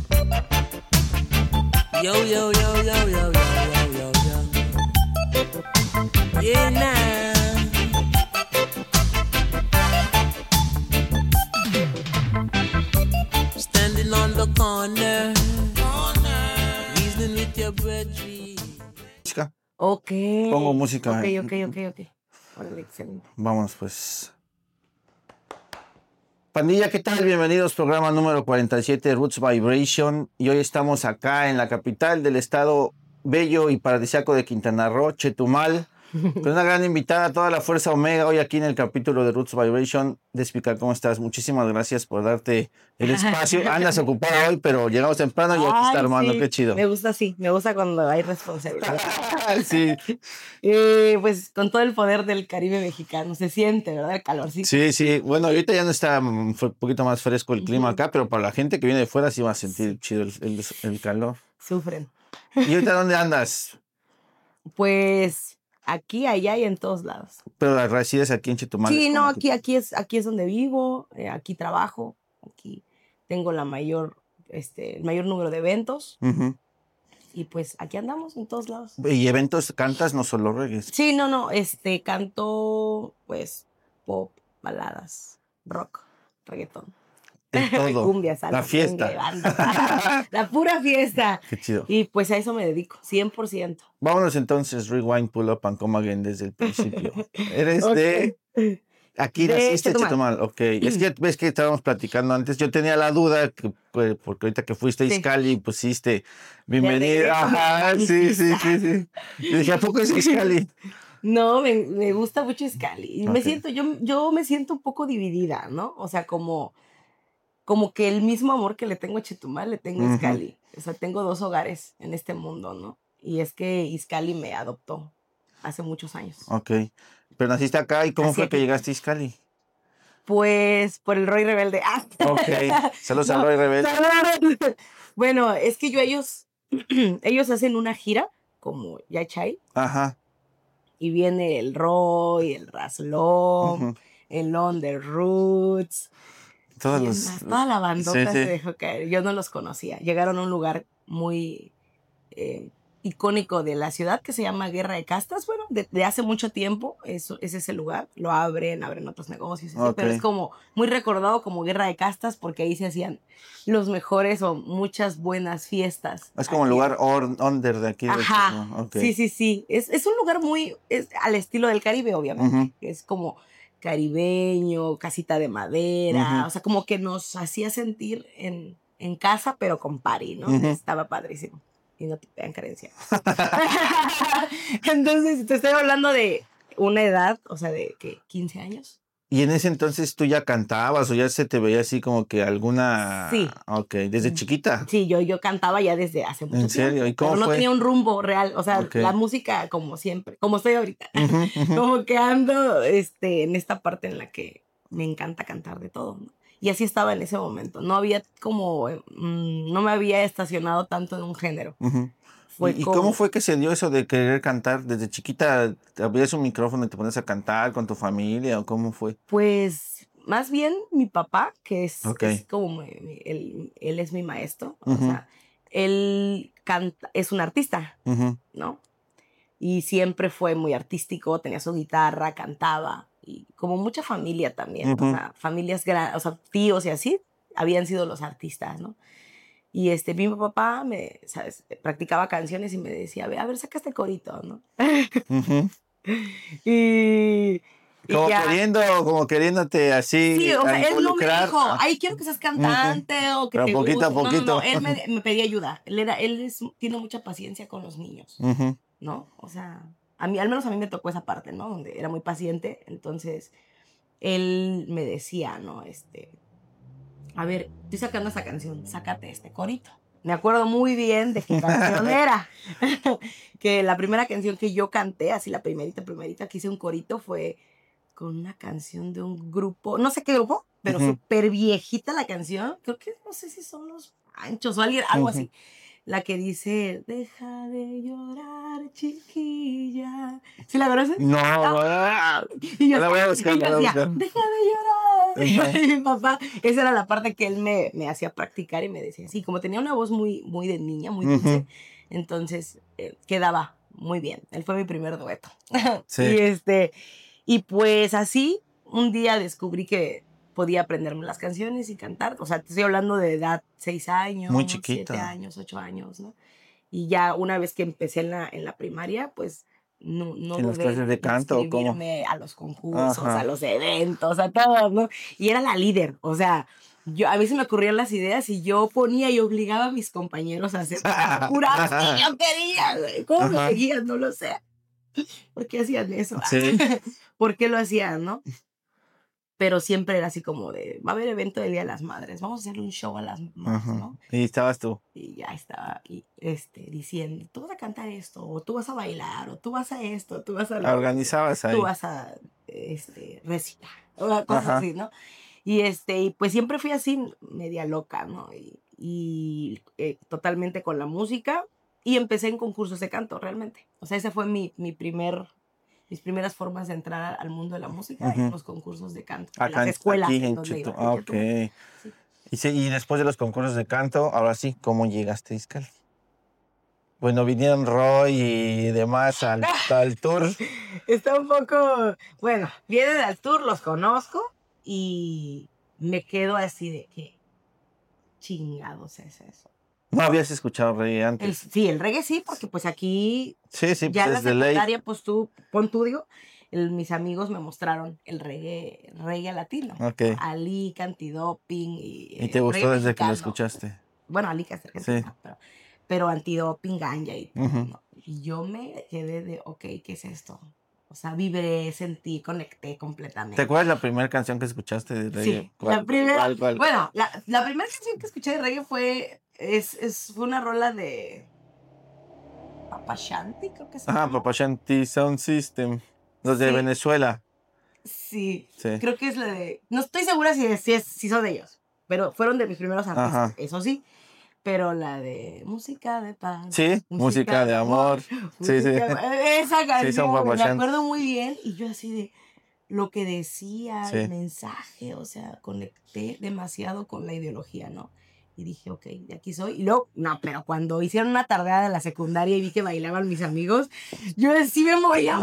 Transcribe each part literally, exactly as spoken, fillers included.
Yo, yo, yo, yo, yo, yo, yo, yo, yo. Yeah, nah. Standing on the corner, corner, reasoning with your brethren. Música. Ok. Pongo música. Ok, ok, ok, ok. Órale, excelente. Vamos, pues. Pandilla, ¿qué tal? Bienvenidos, programa número cuarenta y siete de Roots Vibration. Y hoy estamos acá en la capital del estado bello y paradisíaco de Quintana Roo, Chetumal, con una gran invitada, toda la fuerza Omega, hoy aquí en el capítulo de Roots Vibration. Despica, ¿cómo estás? Muchísimas gracias por darte el espacio. Andas ocupada hoy, pero llegamos temprano y aquí está Ay, Armando, sí. qué chido. Me gusta así, me gusta cuando hay responsabilidad. Sí, Eh, pues con todo el poder del Caribe mexicano, se siente, ¿verdad? El calorcito. sí, sí. Bueno, ahorita ya no está un poquito más fresco el clima acá, pero para la gente que viene de fuera sí va a sentir chido el, el, el calor. Sufren. ¿Y ahorita dónde andas? Pues aquí, allá y en todos lados. Pero resides aquí en Chetumal. Sí, es no, como aquí, aquí es, aquí es donde vivo, eh, aquí trabajo, aquí tengo la mayor, este, el mayor número de eventos. Ujú. Y pues aquí andamos en todos lados. ¿Y eventos cantas, no solo reggae? Sí, no, no, este, canto, pues, pop, baladas, rock, reggaetón. De todo. Cumbia, salsa, La fiesta. merengue, banda, la pura fiesta. Qué chido. Y pues a eso me dedico, cien por ciento. Vámonos entonces, rewind, pull up and come again desde el principio. Eres de... Aquí De naciste, Chetumal. Chetumal. Ok. Es que ves que estábamos platicando antes. Yo tenía la duda, que, pues, porque ahorita que fuiste a Sí. Izcali, pusiste De bienvenida. regreso. Ajá, sí, sí, sí, sí. Y dije, ¿a poco es Izcali? No, me, me gusta mucho Izcali. Y me Ok. siento, yo, yo me siento un poco dividida, ¿no? O sea, como, como que el mismo amor que le tengo a Chetumal, le tengo a Ujú. Izcali. O sea, tengo dos hogares en este mundo, ¿no? Y es que Izcali me adoptó hace muchos años. Ok. Pero naciste acá, ¿y cómo Así fue que aquí. llegaste a Izcali? Pues por el Roy Rebelde. Ah. Ok. Saludos a No, Roy Rebelde. saludos. Bueno, es que yo ellos, ellos hacen una gira como Yachay Ajá. y viene el Roy, el Razlom, Ujú. el On The Roots. Todos ¿Quién los... más? Toda la bandota Sí, sí. se dejó caer. Yo no los conocía. Llegaron a un lugar muy eh, icónico de la ciudad que se llama Guerra de Castas. Bueno, de, de hace mucho tiempo eso, es ese lugar. Lo abren, abren otros negocios, así, Ok. pero es como muy recordado como Guerra de Castas porque ahí se hacían los mejores o muchas buenas fiestas. Es como el aquí. lugar or- under de aquí. De Ajá, Chetumal. Ok. sí, sí, sí. Es, es un lugar muy es al estilo del Caribe, obviamente. Ujú. Es como caribeño, casita de madera. Ujú. O sea, como que nos hacía sentir en, en casa, pero con party, ¿no? Ujú. Estaba padrísimo. Y no te pegan carencia. Entonces, te estoy hablando de una edad, o sea, de que quince años. ¿Y en ese entonces tú ya cantabas o ya se te veía así como que alguna... Sí. Ok, desde chiquita. Sí, yo, yo cantaba ya desde hace mucho ¿En serio? tiempo. ¿Y cómo pero no fue? tenía un rumbo real. O sea, Ok. la música como siempre, como estoy ahorita. Ujú, ujú. Como que ando este, en esta parte en la que me encanta cantar de todo, ¿no? Y así estaba en ese momento. No había como, mm, no me había estacionado tanto en un género. Ujú. Fue ¿Y, y como, cómo fue que se dio eso de querer cantar? ¿Desde chiquita te abrías un micrófono y te ponías a cantar con tu familia o cómo fue? pues, más bien mi papá, que es, Ok. es como, mi- mi- él, él es mi maestro. O Ujú. sea, él canta, es un artista, Ujú. ¿no? Y siempre fue muy artístico, tenía su guitarra, cantaba, y como mucha familia también, Ujú. o sea, familias grandes, o sea, tíos y así, habían sido los artistas, ¿no? Y este, mi papá me, ¿sabes? Practicaba canciones y me decía, a ver, a ver, saca este corito, ¿no? Ujú. y, y Como ya. queriendo, como queriéndote así Sí, o a sea, él no me involucrar. dijo, Ah, ay, quiero que seas ujú. cantante o que Pero te poquito a guste. No, no, no, poquito. él me, me pedía ayuda. Él, era, él es, tiene mucha paciencia con los niños. Ujú. ¿No? O sea, a mí, al menos a mí me tocó esa parte, ¿no? Donde era muy paciente, entonces él me decía, ¿no? Este, a ver, estoy sacando esa canción, sácate este corito. Me acuerdo muy bien de qué canción era. Que la primera canción que yo canté, así la primerita, primerita que hice un corito fue con una canción de un grupo, no sé qué grupo, pero Ujú. súper viejita la canción. Creo que, no sé si son los Anchos o alguien, algo Ujú. así. La que dice, deja de llorar, chiquilla. ¿Sí la conoces? No, Ah, no, y yo, la voy a buscar, y yo la voy a decía, buscar. deja de llorar. Ajá. Y mi papá, esa era la parte que él me, me hacía practicar y me decía, sí, como tenía una voz muy, muy de niña, muy dulce, Ujú. entonces eh, quedaba muy bien. Él fue mi primer dueto. Sí. Y este, y pues así, un día descubrí que podía aprenderme las canciones y cantar. O sea, te estoy hablando de edad seis años, Muy siete chiquita. años, ocho años, ¿no? Y ya una vez que empecé en la, en la primaria, pues no, no ¿En las dudé clases de en canto o cómo? inscribirme a los concursos, a Ajá. los eventos, a todos, ¿no? Y era la líder, o sea, yo, a mí se me ocurrían las ideas y yo ponía y obligaba a mis compañeros a hacer jurados que yo quería, güey. ¿Cómo me Ajá. seguían? No lo sé. ¿Por qué hacían eso? Sí. ¿Por qué lo hacían, no? Pero siempre era así como de, va a haber evento del Día de las Madres, vamos a hacerle un show a las mamás, Ajá. ¿no? Y estabas tú. Y ya estaba y, este, diciendo, tú vas a cantar esto, o tú vas a bailar, o tú vas a esto, tú vas a lo otro, Organizabas tú ahí. vas a este, recitar, o cosas Ajá. así, ¿no? Y, este, y pues siempre fui así, media loca, ¿no? Y, y eh, totalmente con la música, y empecé en concursos de canto, realmente. O sea, ese fue mi, mi primer, mis primeras formas de entrar al mundo de la música, en Ujú. los concursos de canto, en Acá, las en- escuelas aquí en en donde iba, Chetumal. en Ah, Chetumal. ok. Sí. Y, sí, y después de los concursos de canto, ahora sí, ¿cómo llegaste a Izcali? Bueno, vinieron Roy y demás al, al tour. Está un poco, bueno, vienen al tour, los conozco y me quedo así de que chingados es eso. No habías escuchado reggae El, antes. sí, el reggae sí, porque pues aquí Sí, sí, ya pues en la es de ley. secundaria, pues tú, pon tú, digo, el- mis amigos me mostraron el reggae, reggae latino. Ok. ¿No? Ali, Antidoping y, ¿Y eh, te gustó reggae desde que lo mexicano. escuchaste? Bueno, Ali que es Sí. argentina, pero, pero Antidoping, Ganja y todo, Ujú. ¿no? Y yo me quedé de, ok, ¿qué es esto? O sea, vibré, sentí, conecté ¿Te completamente. acuerdas la primera canción que escuchaste de reggae? Sí, ¿Cuál? la primera, ¿Cuál, cuál? bueno, la, la primera canción que escuché de reggae fue, es, es, fue una rola de Papa Shanti, creo que se Ajá, llama. Papa Shanti Sound System. Los de Sí, Venezuela. sí, Sí. creo que es la de, no estoy segura si, es, si, es, si son de ellos, pero fueron de mis primeros artistas, Ajá. eso sí. Pero la de música de paz. Sí, música de amor. Sí, sí. música de- Esa Sí, canción, son Papa me Shanti. acuerdo muy bien. Y yo así de lo que decía, el Sí. mensaje, o sea, conecté demasiado con la ideología, ¿no? Y dije, ok, de aquí soy. Y luego, no, pero cuando hicieron una tardeada de la secundaria y vi que bailaban mis amigos, yo sí me movía.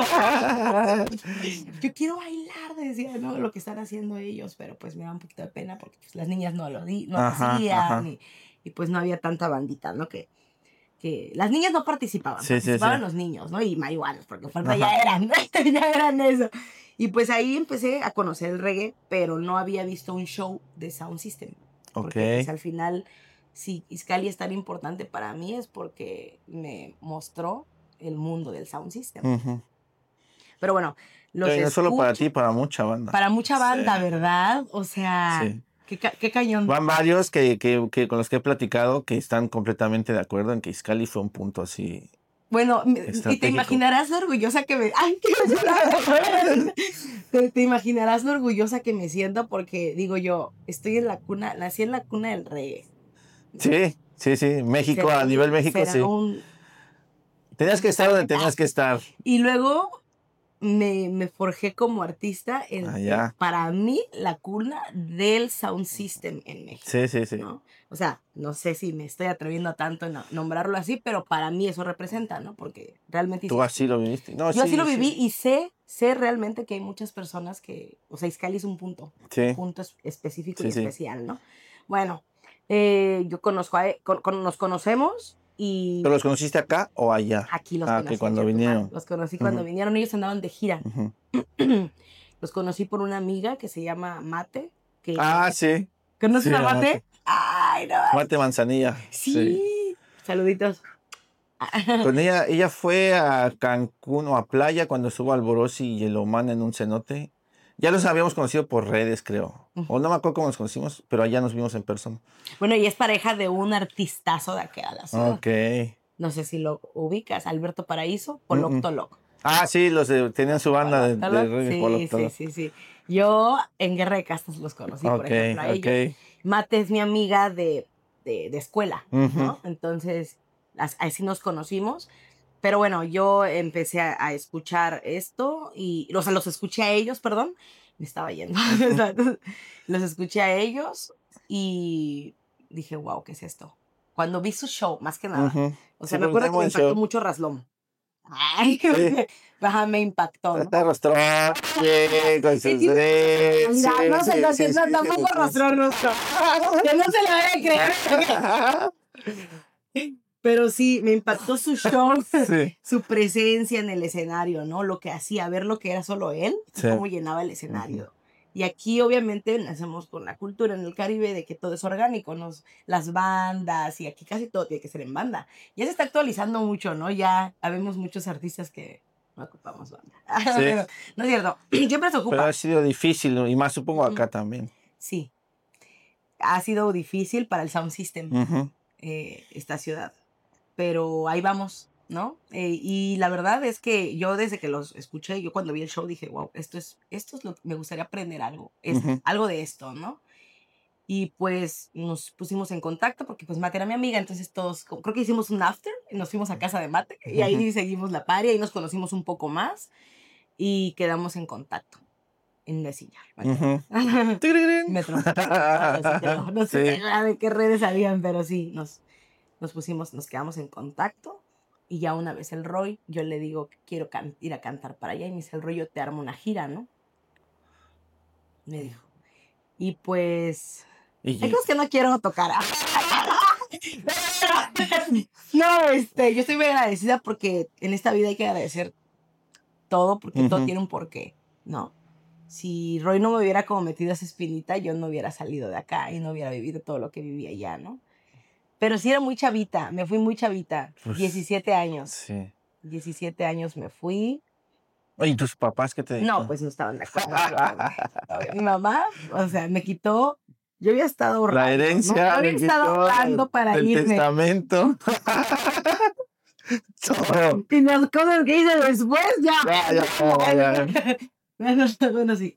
Yo quiero bailar, decía, ¿no? Lo que están haciendo ellos, pero pues me da un poquito de pena porque pues, las niñas no lo, di, no lo Ajá, hacían ajá. y, y pues no había tanta bandita, ¿no? Que, que las niñas no participaban, Sí, sí, participaban sí. los niños, ¿no? Y marihuanos, porque falta Ajá. ya eran, ya eran eso. Y pues ahí empecé a conocer el reggae, pero no había visto un show de Sound System. Porque Ok. pues al final, si Izcali es tan importante para mí es porque me mostró el mundo del Sound System. Ujú. Pero bueno, los Y no solo para escucho- ti, para mucha banda. para mucha banda, Sí. ¿verdad? O sea, Sí. qué, ca- qué cañón. Van varios que, que, que con los que he platicado que están completamente de acuerdo en que Izcali fue un punto así. Bueno, me- y te Estratégico. imaginarás lo orgullosa que me... ¡Ay, quiero llorar! te, te imaginarás lo orgullosa que me siento porque, digo yo, estoy en la cuna, nací en la cuna del reggae. Sí, sí, sí. México, Será a un- nivel México, será sí. un- Tenías que estar donde tenías que estar. Y luego me, me forjé como artista en, Allá. en- para mí, la cuna del sound system en México. Sí, sí, sí. ¿No? O sea, no sé si me estoy atreviendo a tanto en nombrarlo así, pero para mí eso representa, ¿no? Porque realmente... Tú así lo viviste. No, yo sí, así lo viví sí. y sé, sé realmente que hay muchas personas que... O sea, Izcali es un punto. Sí. Un punto es- específico Sí, y sí. especial, ¿no? Bueno, eh, yo conozco a... con- con- nos conocemos y... ¿Pero los conociste acá o allá? Aquí los Ah, conocí. que cuando en Chetumal. vinieron. Los conocí cuando Ujú. vinieron. Ellos andaban de gira. Ujú. Los conocí por una amiga que se llama Mate. Que Ah, sí. ¿Conoces sí, a Mate? Mate. Ay, no. Mate Manzanilla. Sí. Saluditos. Con ella, ella fue a Cancún o a playa cuando estuvo Alborosi y el Oman en un cenote. Ya los habíamos conocido por redes, creo. O no me acuerdo cómo nos conocimos, pero allá nos vimos en persona. Bueno, y es pareja de un artistazo de aquí a la ciudad. Ok. No sé si lo ubicas, Alberto Paraíso, Mm, Polok mm. Tolok. Ah, sí, los de- tenían su banda de, de Polok Tolok, reggae. sí, Polok sí, Tolok. sí, sí. Yo en Guerra de Castas los conocí, por Ok, ejemplo, a ellos. ok. Mate es mi amiga de, este, de escuela, Ujú. ¿no? Entonces, as- así nos conocimos. Pero bueno, yo empecé a, a escuchar esto y, o sea, los escuché a ellos, perdón, me estaba yendo. Los escuché a ellos y dije, wow, ¿qué es esto? Cuando vi su show, más que nada. Ujú. O Sí, sea, me porque acuerdo está que me buen impactó show. mucho Raslom. Ay, Sí. ajá, me impactó, ¿no? Está rostro bien, con sus Sí, tiene dreads. calidad, no sé, no, sí, sí, sí, no, sí, tampoco sí, rostro sí. rostro. Que no se lo vaya a creer. Pero sí, me impactó su show, Sí. su presencia en el escenario, ¿no? Lo que hacía, ver lo que era solo él y Sí. cómo llenaba el escenario. Y aquí obviamente nacemos con la cultura en el Caribe de que todo es orgánico, nos, las bandas y aquí casi todo tiene que ser en banda. Ya se está actualizando mucho, ¿no? Ya habemos muchos artistas que no ocupamos banda. Sí. Pero no es cierto, siempre se ocupa. Pero ha sido difícil, ¿no? Y más supongo Ujú. acá también. Sí, ha sido difícil para el sound system Ujú. eh, esta ciudad, pero ahí vamos, ¿no? Eh, y la verdad es que yo desde que los escuché, yo cuando vi el show dije, wow, esto es, esto es lo que me gustaría aprender algo, es Ujú. algo de esto, ¿no? Y pues nos pusimos en contacto porque pues Mate era mi amiga, entonces todos, como- creo que hicimos un after, y nos fuimos a casa de Mate y ahí Ujú. seguimos la party, ahí nos conocimos un poco más y quedamos en contacto en Messenger. me acuerdo. Ujú. Tigrirín. Me tronó, así creo. No sé Sí. de qué redes habían, pero sí, nos, nos pusimos, nos quedamos en contacto. Y ya una vez el Roy, yo le digo que quiero can- ir a cantar para allá. Y me dice, el Roy, yo te armo una gira, ¿no? Me dijo. Y pues, Y- hay cosas que no quiero tocar. No, este, yo estoy muy agradecida porque en esta vida hay que agradecer todo porque todo Ujú. tiene un porqué, ¿no? Si Roy no me hubiera como metido esa espinita, yo no hubiera salido de acá y no hubiera vivido todo lo que viví allá, ¿no? Pero sí era muy chavita, me fui muy chavita, Pues, diecisiete años. Sí. diecisiete años me fui. Oye, ¿y tus papás qué te No, dijeron? pues no estaban de acuerdo. obviamente. Obvio. Mi mamá, o sea, me quitó, yo había estado ahorrando, La ¿no? Yo herencia, había me estado quitó ahorrando para el irme. testamento. Todo. Y las cosas que hice después, ya. Ya, ya, ya, ya. Bueno, bueno, sí.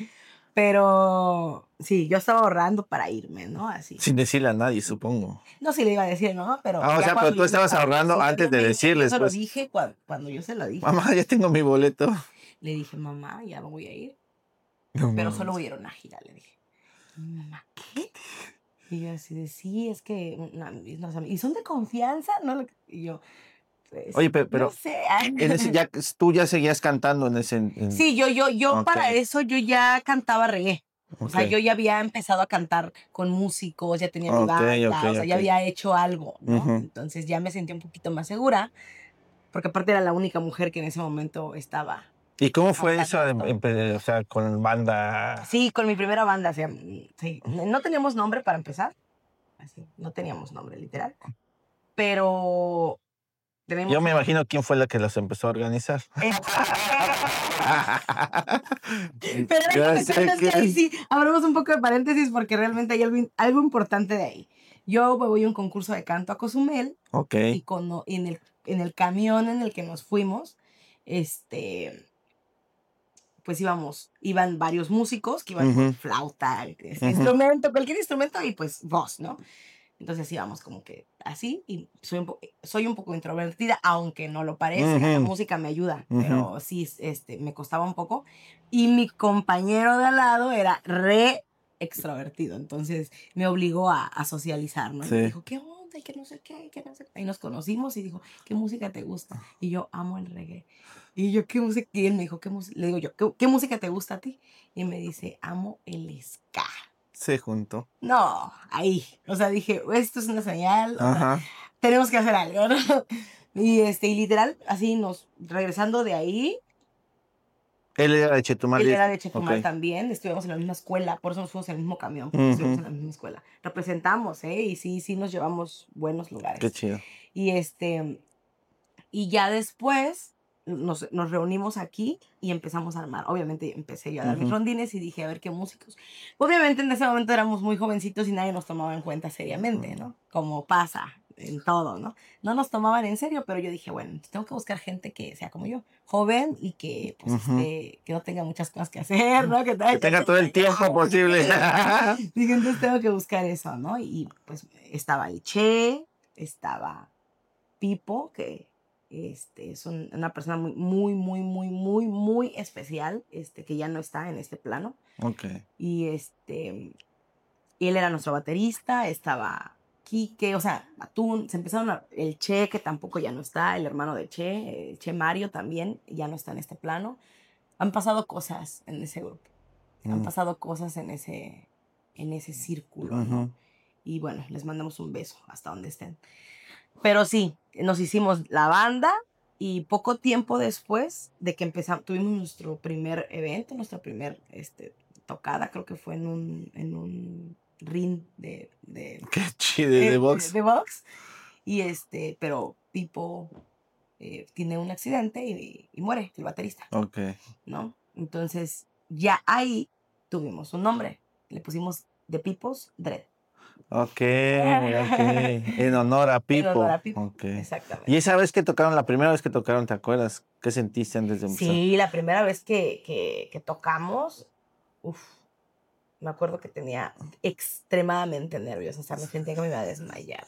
Pero sí, yo estaba ahorrando para irme, ¿no? Así. Sin decirle a nadie, supongo. No, sí le iba a decir, ¿no? Pero Ah, o ya sea, cuando pero tú yo me estabas estaba- ahorrando sí, antes de obviamente, decirles, Yo se lo pues. dije cuando, cuando yo se lo dije. Mamá, ya tengo mi boleto. Le dije, mamá, ya me voy a ir. No Pero mames. solo voy a ir a una gira, le dije. Y mi mamá, ¿qué? Y yo así de, sí, es que... una- no sé, ¿y son de confianza? ¿No? Lo que- Y yo, pues, Oye, pero, pero no sé. en ese ya, tú ya seguías cantando en ese. en- Sí, yo, yo, yo Ok. para eso yo ya cantaba reggae. O sea, Ok. yo ya había empezado a cantar con músicos, ya tenía mi Ok, banda, ok, o sea, ya ok. había hecho algo, ¿no? Ujú. Entonces ya me sentí un poquito más segura, porque aparte era la única mujer que en ese momento estaba. ¿Y cómo fue eso, Cantando de- todo. empe- o sea, con banda? Sí, con mi primera banda, o sea, mm, sí. No teníamos nombre para empezar, así, no teníamos nombre, literal, pero tenemos... Yo me imagino quién fue la que los empezó a organizar. Pero Yo déjame sé cuentas que ahí que- sí, abramos un poco de paréntesis porque realmente hay algo, in- algo importante de ahí. Yo me voy a un concurso de canto a Cozumel Ok. y cuando, y en, el, en el camión en el que nos fuimos, este, pues íbamos, iban varios músicos que iban con Ujú. flauta, este, Ujú. instrumento, cualquier instrumento y pues voz, ¿no? Entonces íbamos como que así y soy un, po- soy un poco introvertida, aunque no lo parece, la Ujú. música me ayuda, Ujú. pero sí, este, me costaba un poco. Y mi compañero de al lado era re extrovertido, entonces me obligó a, a socializar, ¿no? Y me Sí. dijo, ¿qué onda? Y que no sé qué, y que no sé qué. Ahí nos conocimos y dijo, ¿qué música te gusta? Y yo, amo el reggae. Y yo, ¿qué música? Y él me dijo, ¿qué música? Le digo yo, ¿qué, qué música te gusta a ti? Y me dice, amo el ska. Se juntó. No, ahí. O sea, dije, esto es una señal. O sea, Ajá. tenemos que hacer algo, ¿no? Y este, y literal, así nos, regresando de ahí, Él era de Chetumal. él y- era de Chetumal Ok. también, estuvimos en la misma escuela, por eso nos fuimos en el mismo camión, porque estuvimos en la misma escuela. Representamos, ¿eh? Y sí, sí nos llevamos buenos lugares. Qué chido. Y este, y ya después nos, nos reunimos aquí y empezamos a armar. Obviamente empecé yo a dar mis Ujú. rondines y dije, a ver qué músicos. Obviamente en ese momento éramos muy jovencitos y nadie nos tomaba en cuenta seriamente, ¿no? Como pasa en todo, ¿no? No nos tomaban en serio, pero yo dije, bueno, tengo que buscar gente que sea como yo, joven y que, pues, Ujú. esté- que no tenga muchas cosas que hacer, ¿no? Que, Que tenga todo el tiempo posible. Dije, entonces tengo que buscar eso, ¿no? Y pues estaba el Che, estaba Pipo, que este, es un- una persona muy, muy, muy, muy, muy, muy especial, este, que ya no está en este plano. Ok. Y este, y él era nuestro baterista, estaba Quique, o sea, Atún, se empezaron a, el Che, que tampoco ya no está, el hermano de Che, el Che Mario también, ya no está en este plano. Han pasado cosas en ese grupo, han Mm. pasado cosas en ese, en ese círculo, ¿no? Ujú. Y bueno, les mandamos un beso hasta donde estén. Pero sí, nos hicimos la banda y poco tiempo después de que empezamos, tuvimos nuestro primer evento, nuestra primer este, tocada, creo que fue en un, en un ring de, de, Qué chido de eh, box. de box. Y este, pero Pipo eh, tiene un accidente y, y muere, el baterista, Ok. ¿no? Entonces, ya ahí tuvimos un nombre. Le pusimos The People's Dread. Ok, ok. En honor a En Pipo. honor a Pipo. Ok. Exactamente. Y esa vez que tocaron, la primera vez que tocaron, ¿te acuerdas? ¿Qué sentiste antes de empezar? Sí, la primera vez que, que, que tocamos, uf, me acuerdo que tenía extremadamente nervios. O sea, me sentía que me iba a desmayar.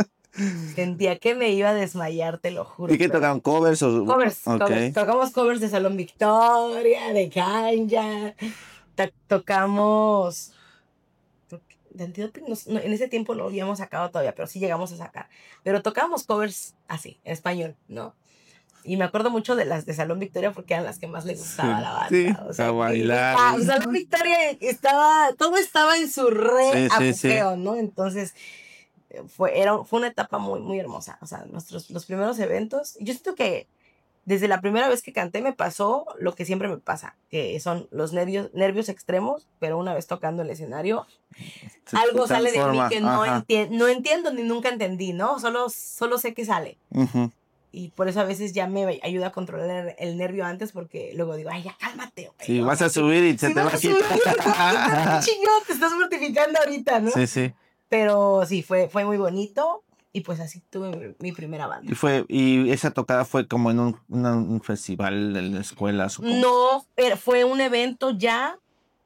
Sentía que me iba a desmayar, te lo juro. ¿Y qué pero- tocaron? ¿Covers o...? Covers, Ok. covers. Tocamos covers de Salón Victoria, de Kanye. To- tocamos... to- de Antidoping, no- no, en ese tiempo no lo habíamos sacado todavía, pero sí llegamos a sacar. Pero tocábamos covers así, en español, ¿no? Y me acuerdo mucho de las de Salón Victoria porque eran las que más le gustaba a la banda. Sí, o sea, a bailar. Ah, Salón Victoria estaba, todo estaba en su re Sí, sí, sí. apogeo, ¿no? Entonces, eh, fue, era, fue una etapa muy, muy hermosa. O sea, nuestros, los primeros eventos, yo siento que desde la primera vez que canté me pasó lo que siempre me pasa, que son los nervios, nervios extremos, pero una vez tocando el escenario, Se- algo se sale de mí transforma, que no, ajá. enti- no entiendo ni nunca entendí, ¿no? Solo, solo sé que sale. Ujú. Y por eso a veces ya me ayuda a controlar el nervio antes porque luego digo, ay, ya cálmate. güey", Sí, o vas sea, a subir y se sí te va vas a a subir, quitar. chingón, te estás mortificando ahorita, ¿no? Sí, sí. Pero sí, fue, fue muy bonito y pues así tuve mi, mi primera banda. Y fue, y esa tocada fue como en un, una- un festival en la escuela, supongo. No, pero fue un evento ya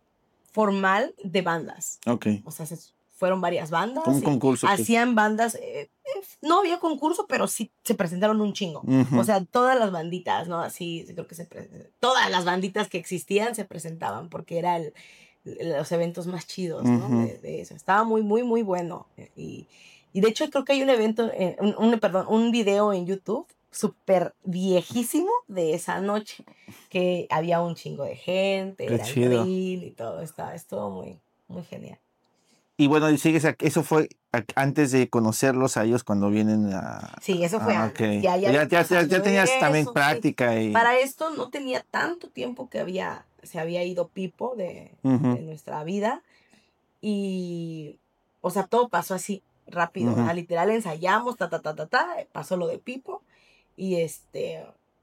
formal de bandas. Ok. O sea, se fueron varias bandas. Como un y concurso, pues. Hacían bandas. eh, eh, no había concurso, pero sí se presentaron un chingo. Ujú. O sea, todas las banditas, ¿no? Así, creo que se pre- todas las banditas que existían se presentaban porque era el, el- los eventos más chidos, ¿no? Ujú. de, de eso. Estaba muy, muy, muy bueno. Y, y de hecho creo que hay un evento, eh, un, un- perdón, un video en YouTube súper viejísimo de esa noche que había un chingo de gente, Qué era el chido. grill y todo, estaba, estuvo muy, muy genial. Y bueno, y sigues, a- eso fue a- antes de conocerlos a ellos cuando vienen a... Sí, eso fue Ah, antes. ok. Ya, ya, Ya, había ya, ya, pasado ya tenías también eso, sí. práctica y... Para esto no tenía tanto tiempo que había, se había ido Pipo de, Ujú. de nuestra vida y, o sea, todo pasó así rápido, Ujú. ¿verdad? Literal ensayamos, ta, ta, ta, ta, ta, pasó lo de Pipo y este,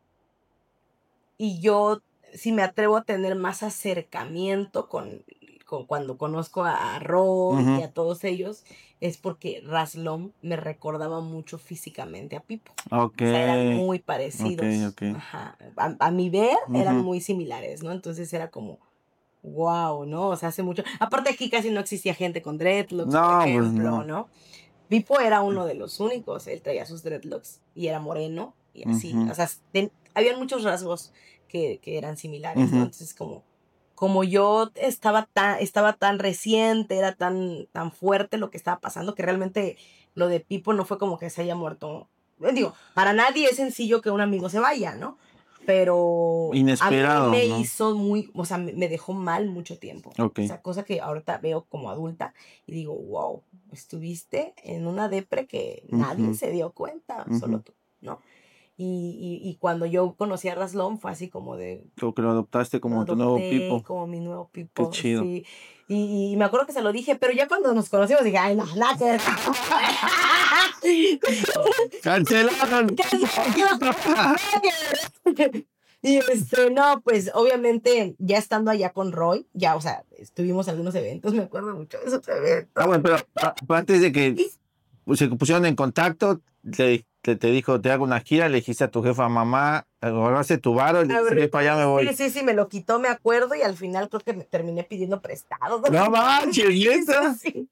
y yo sí me atrevo a tener más acercamiento con, con cuando conozco a Roy Ujú. y a todos ellos, es porque Razlom me recordaba mucho físicamente a Pipo. Ok. O sea, eran muy parecidos. Ok, ok. Ajá. A, a mi ver, eran Ujú. muy similares, ¿no? Entonces era como, wow, ¿no? O sea, hace mucho. Aparte, aquí casi no existía gente con dreadlocks, No, por pues ejemplo, no. ¿no? Pipo era uno de los únicos. Él traía sus dreadlocks y era moreno y así. Ujú. O sea, ten- habían muchos rasgos que, que eran similares, ¿no? Ujú. Entonces, como, como yo estaba tan, estaba tan reciente, era tan, tan fuerte lo que estaba pasando, que realmente lo de Pipo no fue como que se haya muerto. Eh, Digo, para nadie es sencillo que un amigo se vaya, ¿no? Pero Inesperado, a mí me ¿no? hizo muy, o sea, me, me dejó mal mucho tiempo. Ok. O sea, cosa que ahorita veo como adulta y digo, wow, estuviste en una depre que nadie Ujú. se dio cuenta, Ujú. solo tú, ¿no? Y, y, y cuando yo conocí a Razlom fue así como de, Creo que lo adoptaste como lo tu nuevo adopté Pipo. como mi nuevo Qué Pipo, chido. sí. Y, y me acuerdo que se lo dije, pero ya cuando nos conocimos dije, ay, no, nada que ver. ¡Cancelaron! Y este, no, pues obviamente ya estando allá con Roy, ya, o sea, estuvimos en algunos eventos, me acuerdo mucho de esos eventos. Ah, bueno, pero, ah, pero antes de que pues, se pusieron en contacto, te, te, te dijo, te hago una gira, le dijiste a tu jefa, mamá, agarraste tu varo y le dijiste, para allá me voy. Sí, sí, sí, me lo quitó, me acuerdo, y al final creo que me terminé pidiendo prestado. No manches, ¿y eso? Sí.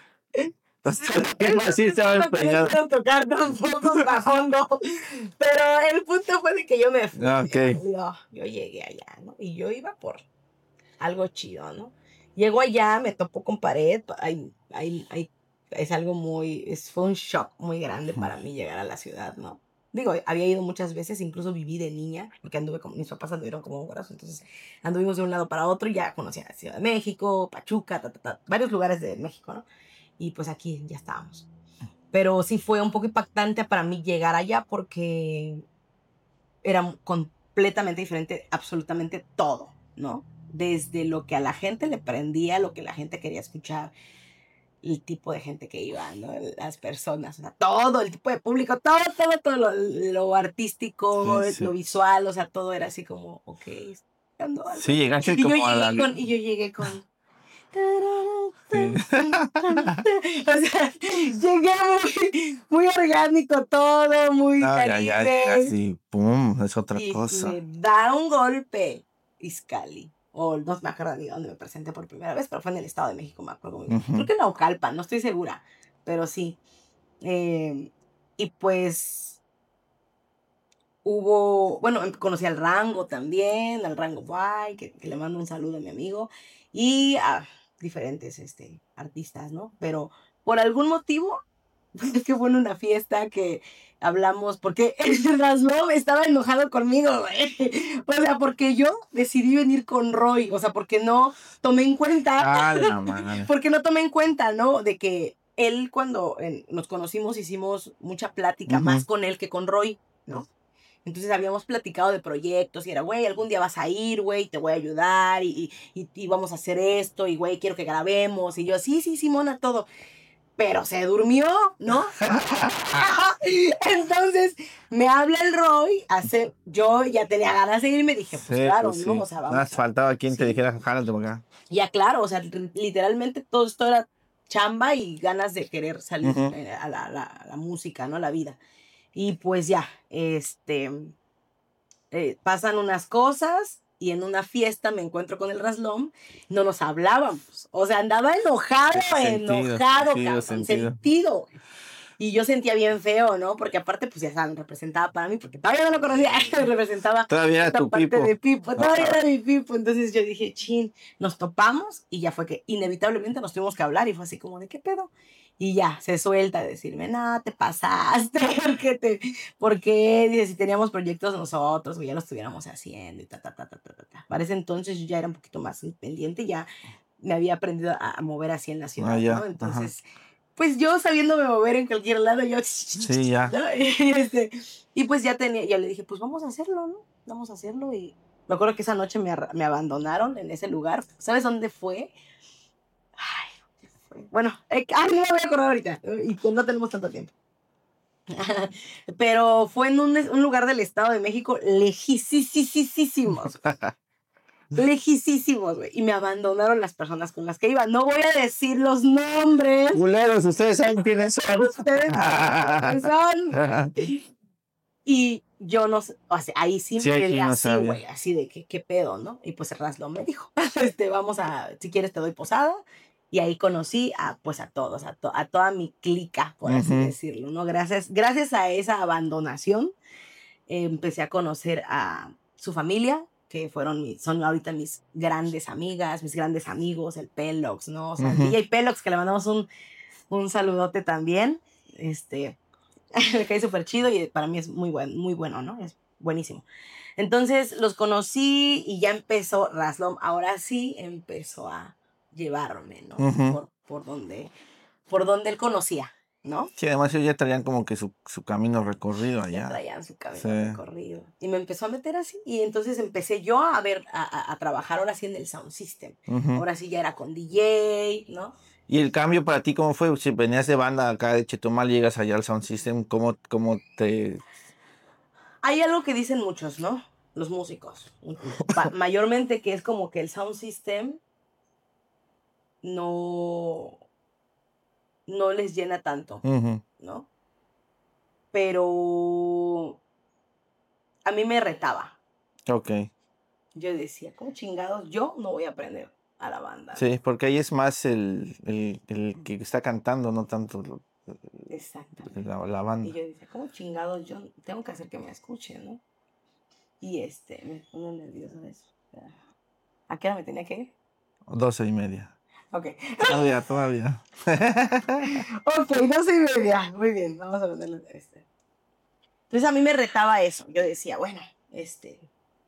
Así estaba empeñado. No tocar tampoco bajón, no. Pero el punto fue de que yo me fui. Ok. Yo, yo llegué allá, ¿no? Y yo iba por algo chido, ¿no? Llego allá, me topo con pared. Hay, hay, hay, es algo muy. Es, fue un shock muy grande para mí llegar a la ciudad, ¿no? Digo, había ido muchas veces, incluso viví de niña, porque anduve con mis papás, anduvieron como horas, entonces anduvimos de un lado para otro y ya conocía la Ciudad de México, Pachuca, ta, ta, ta, varios lugares de México, ¿no? Y pues aquí ya estábamos. Pero sí fue un poco impactante para mí llegar allá porque era completamente diferente, absolutamente todo, ¿no? Desde lo que a la gente le prendía, lo que la gente quería escuchar, el tipo de gente que iba, ¿no? Las personas, o sea, todo, el tipo de público, todo, todo, todo lo, lo artístico, Sí, sí. lo visual, o sea, todo era así como, ok, estoy dando algo. Sí, llegaste Y yo, como a llegué la... con, y yo llegué con... Sí. O sea, llegué muy, muy orgánico todo, muy No, ya, ya, caribe. así, pum, es otra Y cosa. me da un golpe Izcalli. O no me acuerdo ni dónde me presenté por primera vez, pero fue en el Estado de México, me acuerdo muy bien. Ujú. Creo que en Naucalpan, no estoy segura, pero sí. Eh, y pues hubo, bueno, em- conocí al Rango también, al Rango Guay, que, que le mando un saludo a mi amigo, y a diferentes este, artistas, ¿no? Pero por algún motivo, es que fue en una fiesta que hablamos, porque el Raslov estaba enojado conmigo, güey. O sea, porque yo decidí venir con Roy, o sea, porque no tomé en cuenta, Ah, la madre. porque no tomé en cuenta, ¿no? De que él cuando eh, nos conocimos hicimos mucha plática, Ujú. más con él que con Roy, ¿no? Entonces habíamos platicado de proyectos y era, güey, algún día vas a ir, güey, te voy a ayudar y, y, y vamos a hacer esto y, güey, quiero que grabemos. Y yo, sí, sí, Simona, todo. Pero se durmió, ¿no? Entonces me habla el Roy, hace, yo ya tenía ganas de irme, dije, pues Sí, claro, pues ¿no? sí. O sea, Nada vamos más a... faltaba quien te sí. dijera, jálate por acá. Ya claro, o sea, r- literalmente todo esto era chamba y ganas de querer salir Ujú. eh, a, la, la- a la música, ¿no? A la vida. Y pues ya, este, eh, pasan unas cosas y en una fiesta me encuentro con el Raslom, no nos hablábamos. O sea, andaba enojado, Sentido, enojado, sentido, cabrón, sentido. sentido. Y yo sentía bien feo, ¿no? Porque aparte, pues ya saben, representaba para mí, porque todavía no lo conocía, representaba Todavía era esta tu parte pipo. de Pipo, todavía Ajá. era mi Pipo. Entonces yo dije, chin, nos topamos y ya fue que inevitablemente nos tuvimos que hablar y fue así como de, ¿qué pedo? Y ya, se suelta a decirme, no, te pasaste, porque te, porque, dice, si teníamos proyectos nosotros, o ya los estuviéramos haciendo y ta, ta, ta, ta, ta, ta, ta. Para ese entonces yo ya era un poquito más independiente, ya me había aprendido a, a mover así en la ciudad, Ah, ya, ¿no? ajá. Entonces, pues yo sabiéndome mover en cualquier lado, yo... Sí, ya. ¿no? Y, este, y pues ya tenía, ya le dije, pues vamos a hacerlo, ¿no? Vamos a hacerlo. Y me acuerdo que esa noche me, arra- me abandonaron en ese lugar. ¿Sabes dónde fue? Ay, ¿dónde fue? Bueno, eh, ay, no me voy a acordar ahorita. Y pues no tenemos tanto tiempo. Pero fue en un, un lugar del Estado de México lejísimos. Lejísimos, güey. Y me abandonaron las personas con las que iba. No voy a decir los nombres. Culeros, ustedes saben quiénes son. Ustedes saben quiénes son. Y yo no sé, o sea, ahí sí Sí, me ahí quedé sí no así, sabía. güey, así de ¿qué, qué pedo, ¿no? Y pues el Raslón me dijo, este, vamos a, si quieres te doy posada. Y ahí conocí a, pues a todos, a, to- a toda mi clica, por así Ujú. decirlo, ¿no? Gracias, gracias a esa abandonación, eh, empecé a conocer a su familia, que fueron mis, son ahorita mis grandes amigas, mis grandes amigos, el Pelox, ¿no? O sea, el Ujú. D J Pelox, que le mandamos un, un saludote también, este, me cae súper chido y para mí es muy, buen, muy bueno, ¿no? Es buenísimo. Entonces los conocí y ya empezó Raslom, ahora sí empezó a llevarme, ¿no? Ujú. Por, por, donde, por donde él conocía, ¿no? Sí, además ellos ya traían como que su, su camino recorrido Ya allá. traían su camino Sí. recorrido. Y me empezó a meter así. Y entonces empecé yo a ver, a, a, a trabajar ahora sí en el sound system. Ujú. Ahora sí ya era con D J, ¿no? ¿Y el cambio para ti cómo fue? Si venías de banda acá de Chetumal, llegas allá al Sound System, ¿cómo, cómo te...? Hay algo que dicen muchos, ¿no? Los músicos. Pa- mayormente que es como que el sound system no... no les llena tanto, Ujú. ¿no? Pero a mí me retaba. Ok. Yo decía, ¿cómo chingados? Yo no voy a aprender a la banda. Sí, porque ahí es más el, el, el que está cantando, no tanto lo- Exactamente. la, la Y banda. yo decía, ¿cómo chingados? Yo tengo que hacer que me escuchen, ¿no? Y este, me pongo nerviosa de eso. ¿A qué hora me tenía que ir? Doce y media. Ok. Todavía, todavía. Ok, doce y media. Muy bien, vamos a ponerlo este. Entonces a mí me retaba eso. Yo decía, bueno, este,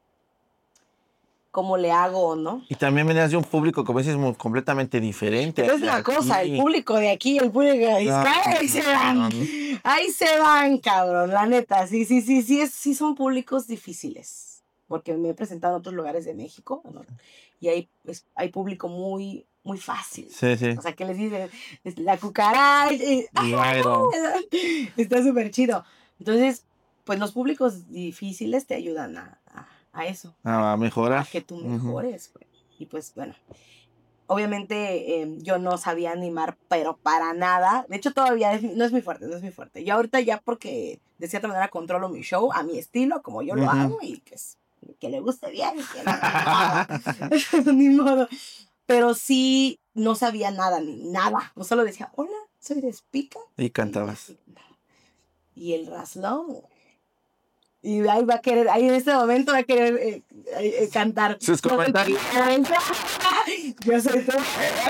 ¿cómo le hago, no? Y también venías de un público, como dices, muy- completamente diferente. Entonces la Aquí. cosa, el público de aquí, el público de No, Discord, ahí se van. no, no. Ahí se van, cabrón, la neta. Sí, sí, sí, sí, es, sí son públicos difíciles. Porque me he presentado en otros lugares de México, ¿no? Y hay, pues, hay público muy, muy fácil. Sí, sí. O sea, que les dicen, es la cucaracha. y- Claro. Está súper chido. Entonces, pues los públicos difíciles te ayudan a, a, a eso. A mejorar. A que tú Ujú. mejores, güey. Y pues, bueno. Obviamente eh, yo no sabía animar, pero para nada. De hecho, todavía es- no es muy fuerte, no es muy fuerte. Yo ahorita ya porque de cierta manera controlo mi show a mi estilo, como yo lo Ujú. hago, y que, es- que le guste bien, que no, ni modo. Pero sí, no sabía nada, ni nada. No solo decía, hola, soy de Spica. Y cantabas. Y el Raslón. Y ahí va a querer, ahí en este momento va a querer eh, eh, eh, cantar. Sus comentarios. Yo soy tú.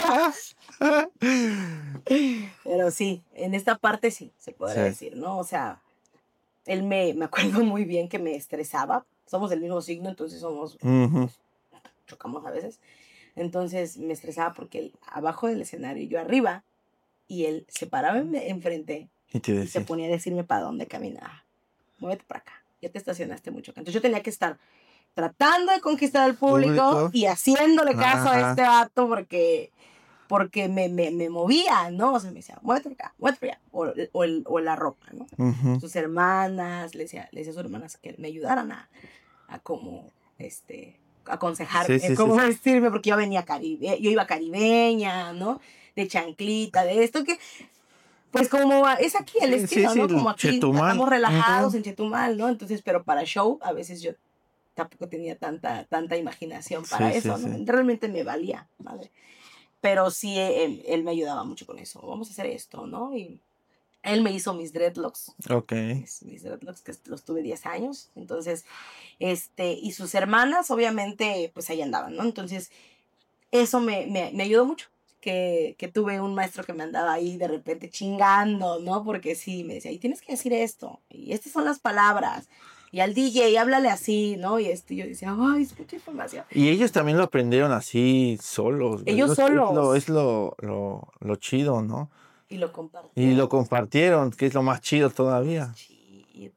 Pero sí, en esta parte sí, se podría Sí. decir, ¿no? O sea, él me, me acuerdo muy bien que me estresaba. Somos del mismo signo, entonces somos, Ujú. chocamos a veces. Entonces me estresaba porque él abajo del escenario y yo arriba, y él se paraba en- enfrente Y te y se decía. ponía a decirme para dónde caminar. Muévete para acá, ya te estacionaste mucho acá. Entonces yo tenía que estar tratando de conquistar al público, Público. y haciéndole caso Ajá. a este vato porque, porque me, me, me movía, ¿no? O sea, me decía, muévete para acá, muévete para allá. O, o, el, o la ropa, ¿no? Ujú. Sus hermanas, le decía, le decía a sus hermanas que me ayudaran a, a como, este, aconsejarme, Sí, sí, cómo sí, sí. vestirme, porque yo venía caribe, yo iba caribeña, ¿no? De chanclita, de esto que, pues como es aquí el Sí, sí, estilo, sí, ¿no? el Como aquí Chetumal. estamos relajados Ujú. en Chetumal, ¿no? Entonces, pero para show, a veces yo tampoco tenía tanta, tanta imaginación para Sí, sí, eso, ¿no? sí. Realmente me valía, ¿vale? Pero sí, él, él me ayudaba mucho con eso. Vamos a hacer esto, ¿no? Y él me hizo mis dreadlocks. Ok. Mis, mis dreadlocks, que los tuve diez años. Entonces, este, y sus hermanas, obviamente, pues ahí andaban, ¿no? Entonces, eso me, me, me ayudó mucho. Que, que tuve un maestro que me andaba ahí de repente chingando, ¿no? Porque sí, me decía, y tienes que decir esto, y estas son las palabras, y al D J, háblale así, ¿no? Y este, yo decía, ay, es mucha información. Y ellos también lo aprendieron así solos. güey. Ellos Es- es lo- solos. Es lo, lo, lo chido, ¿no? Y lo compartí. Y lo compartieron, que es lo más chido todavía. Chido.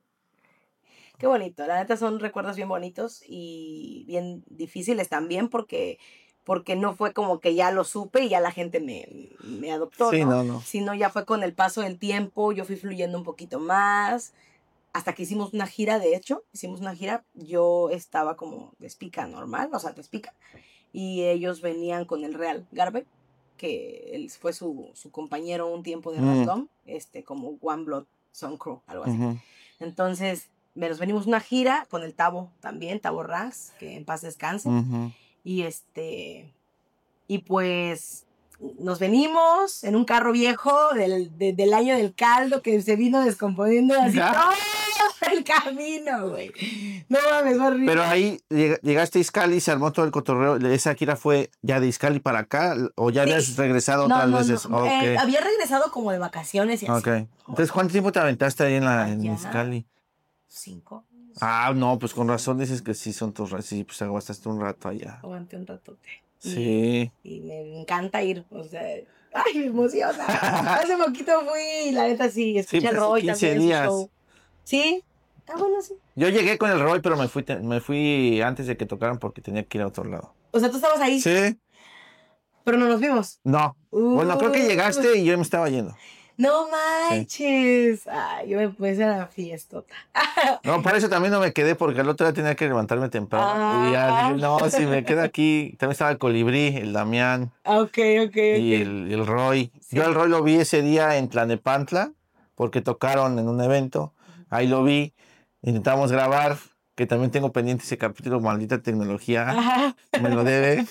Qué bonito, la neta son recuerdos bien bonitos y bien difíciles también porque, porque no fue como que ya lo supe y ya la gente me, me adoptó, Sí, ¿no? no, no. Sino ya fue con el paso del tiempo, yo fui fluyendo un poquito más, hasta que hicimos una gira, de hecho, hicimos una gira, yo estaba como de Spica normal, o sea, de Spica, y ellos venían con el Real Garbe, que él fue su, su compañero un tiempo de Mm. Raslom, este, como One Blood Song Crew, algo así. Ujú. Entonces, me nos venimos una gira con el Tabo también, Tabo Ras, que en paz descanse. Ujú. Y este, y pues nos venimos en un carro viejo del, de- del año del caldo que se vino descomponiendo así Ya. todo el camino, güey. No mames, fue horrible. Pero ahí lleg- llegaste a Izcali, se armó todo el cotorreo. ¿Esa gira fue ya de Izcali para acá o ya Sí. habías regresado No, otras no, veces? no. Ok. Eh, había regresado como de vacaciones y así. Ok. Entonces, ¿cuánto tiempo te aventaste ahí en, la, en Allá. Izcali? Cinco. Ah, no, pues con razón dices que sí son tus ratos. Sí, pues aguantaste un rato allá. Aguanté un ratote. Y- Sí. Y me encanta ir, o sea, ay, me emociona. Hace poquito fui, la neta sí, escuché Sí, el pues, Roy quince también en su días. show. ¿Sí? Ah, bueno, sí. Yo llegué con el Roy, pero me fui, te- me fui antes de que tocaran porque tenía que ir a otro lado. O sea, tú estabas ahí, Sí. pero no nos vimos. No. Bueno, creo que llegaste y yo me estaba yendo. No manches. Ay, yo me puse a la fiestota. No, por eso también no me quedé, porque el otro día tenía que levantarme temprano. Ah. Y ya dije, no, si me quedo aquí. También estaba el Colibrí, el Damián Ok, ok, y ok. el, el Roy. Sí. Yo al Roy lo vi ese día en Tlanepantla, porque tocaron en un evento. Ahí lo vi. Intentamos grabar, que también tengo pendiente ese capítulo, maldita tecnología. Ajá. Me lo debe.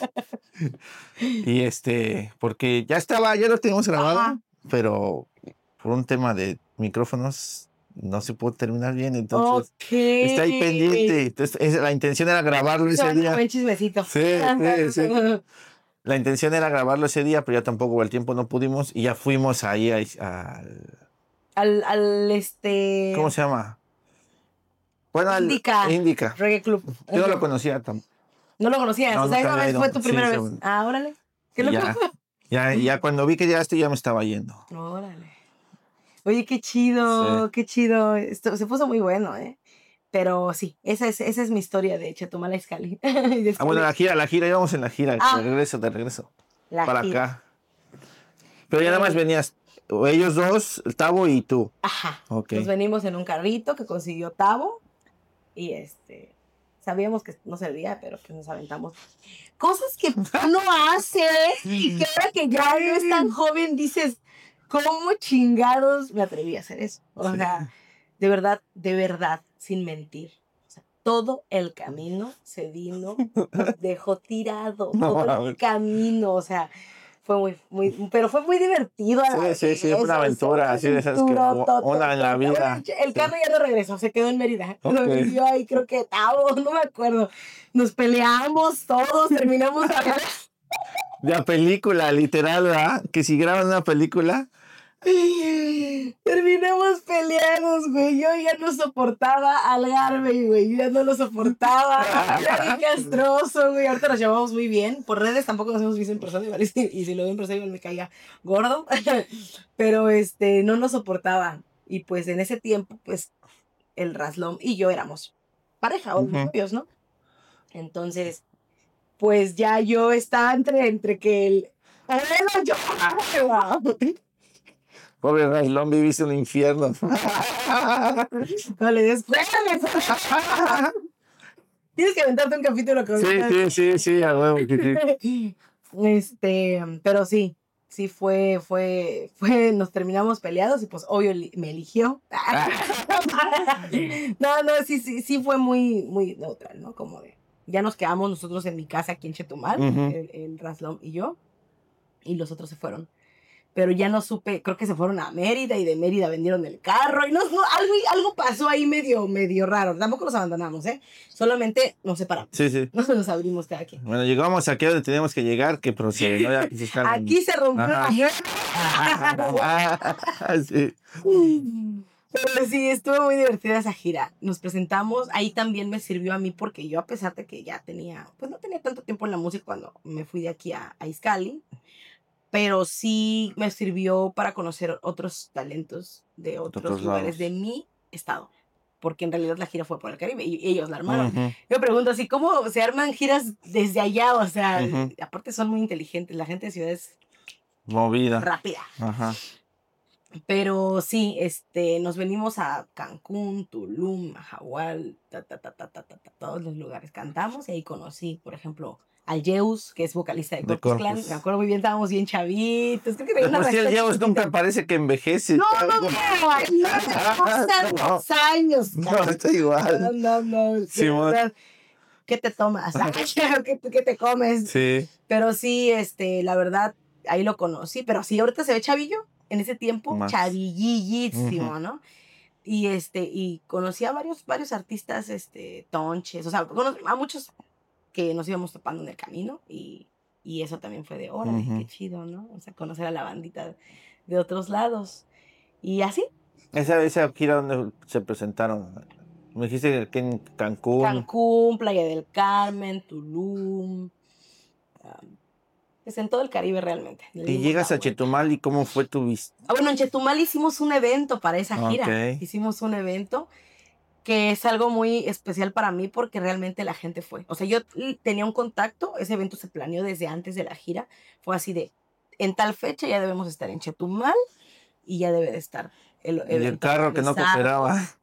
Y este, porque ya estaba, ya lo teníamos grabado, Ajá. pero por un tema de micrófonos no se pudo terminar bien, entonces Ok. está ahí pendiente. Entonces, es- la intención era grabarlo ese Suena día. buen chismecito. Sí, sí, sí. La intención era grabarlo ese día, pero ya tampoco el tiempo no pudimos y ya fuimos ahí a- al, Al, al este. ¿cómo se llama? Bueno, al Indica. Indica. Reggae Club. Yo no lo conocía tampoco. No lo conocías. No, O sea, nunca esa había vez ido. fue tu Sí, primera sí, vez. bueno. Ah, órale. Qué Y loco. ya, ya, ya cuando vi que llegaste ya me estaba yendo. Órale. Oye, qué Sí. chido, qué chido. Esto se puso muy bueno, ¿eh? Pero sí, esa es, esa es mi historia de Chetumal a Izcalli. Y de Ah, bueno, Izcalli- la gira, la gira, íbamos en la gira, Ah. de regreso, de regreso. la para gira. acá. Pero ya nada más Eh. venías, o ellos dos, el Tabo y tú. Ajá. Ok. Nos venimos en un carrito que consiguió Tavo. Y este. Sabíamos que no servía, pero pues nos aventamos. Cosas que uno hace y que ahora que ya no es tan joven dices, ¿cómo chingados me atreví a hacer eso? O Sí. sea, de verdad, de verdad, sin mentir. O sea, todo el camino se vino, nos dejó tirado, No todo mames. el camino, o sea, fue muy, muy, pero fue muy divertido. a la Sí, sí, vez, sí, fue una o sea, aventura, así de esas que cinturón, una en la vida. El carro ya no regresó, se quedó en Mérida. Ok. Lo vivió ahí, creo que Tavo, no me acuerdo. Nos peleamos todos, terminamos La película, literal, ¿verdad? Que si graban una película. Terminamos peleados, güey. Yo ya no soportaba al Garvey, güey. Yo ya no lo soportaba. Era bien castroso, güey. Ahorita nos llevamos muy bien. Por redes tampoco nos hemos visto en persona. Igual, y si- y si lo veo en persona, igual me caía gordo. Pero este, no lo soportaba. Y pues en ese tiempo, pues el Raslom y yo éramos pareja o Ujú. novios, ¿no? Entonces, pues ya yo estaba entre, entre que el. Bueno, yo. Pobre Raslón, viviste un infierno. No le des Tienes que aventarte un capítulo con Sí, sí, sí, sí, a huevo que sí. Este, pero sí, sí fue, fue, fue, nos terminamos peleados y pues obvio li- me eligió. No, no, sí, sí, sí fue muy, muy neutral, ¿no? Como de, ya nos quedamos nosotros en mi casa aquí en Chetumal, Ujú. el, el Raslom y yo, y los otros se fueron. Pero ya no supe, creo que se fueron a Mérida y de Mérida vendieron el carro y no, no, algo, algo pasó ahí medio, medio raro. Tampoco los abandonamos, ¿eh? Solamente nos separamos. Sí, sí. No nos abrimos cada quien. Bueno, llegamos aquí donde teníamos que llegar, que procedió. Ya, que se está- Aquí se rompió Ajá. la Ah, sí. Pero sí, estuvo muy divertida esa gira. Nos presentamos, ahí también me sirvió a mí porque yo a pesar de que ya tenía, pues no tenía tanto tiempo en la música cuando me fui de aquí a, a Izcalli, pero sí me sirvió para conocer otros talentos de otros, Otros lugares lados. de mi estado. Porque en realidad la gira fue por el Caribe y ellos la armaron. Ujú. Yo me pregunto así, ¿cómo se arman giras desde allá? O sea, Ujú. aparte son muy inteligentes, la gente de ciudad es Movida. rápida. Ajá. Pero sí, este, nos venimos a Cancún, Tulum, a Jaguar, ta, ta, ta, ta, ta, ta, ta, todos los lugares cantamos y ahí conocí, por ejemplo, al Yeus, que es vocalista de De Corpus Clan. Corpus. Me acuerdo muy bien, estábamos bien chavitos. Creo que tenía De una por sí el rasta Dios chiquita. nunca parece que envejece. No, no, no, ay, no, pasan No. los años. No, cara. está No, igual. no, no. de Simón. verdad. ¿Qué te tomas? ¿Qué, qué te comes? Sí. Pero sí, este, la verdad, ahí lo conocí. Pero sí, ahorita se ve chavillo. En ese tiempo, Más. chavillísimo, Ujú. ¿no? Y este, y conocí a varios, varios artistas, este, tonches, o sea, cono- a muchos que nos íbamos topando en el camino y, y eso también fue de órale, Ujú. qué chido, ¿no? O sea, conocer a la bandita de otros lados. Y así, Esa, esa gira donde se presentaron. Me dijiste que en Cancún. Cancún, Playa del Carmen, Tulum, ah, pues en todo el Caribe realmente. Le Y dimos llegas la a vuelta. Chetumal y cómo fue tu vista. Ah, bueno, en Chetumal hicimos un evento para esa gira. Ok. Hicimos un evento que es algo muy especial para mí porque realmente la gente fue. O sea, yo l- tenía un contacto, ese evento se planeó desde antes de la gira. Fue así de, en tal fecha ya debemos estar en Chetumal y ya debe de estar. El, Y el evento carro que no organizado.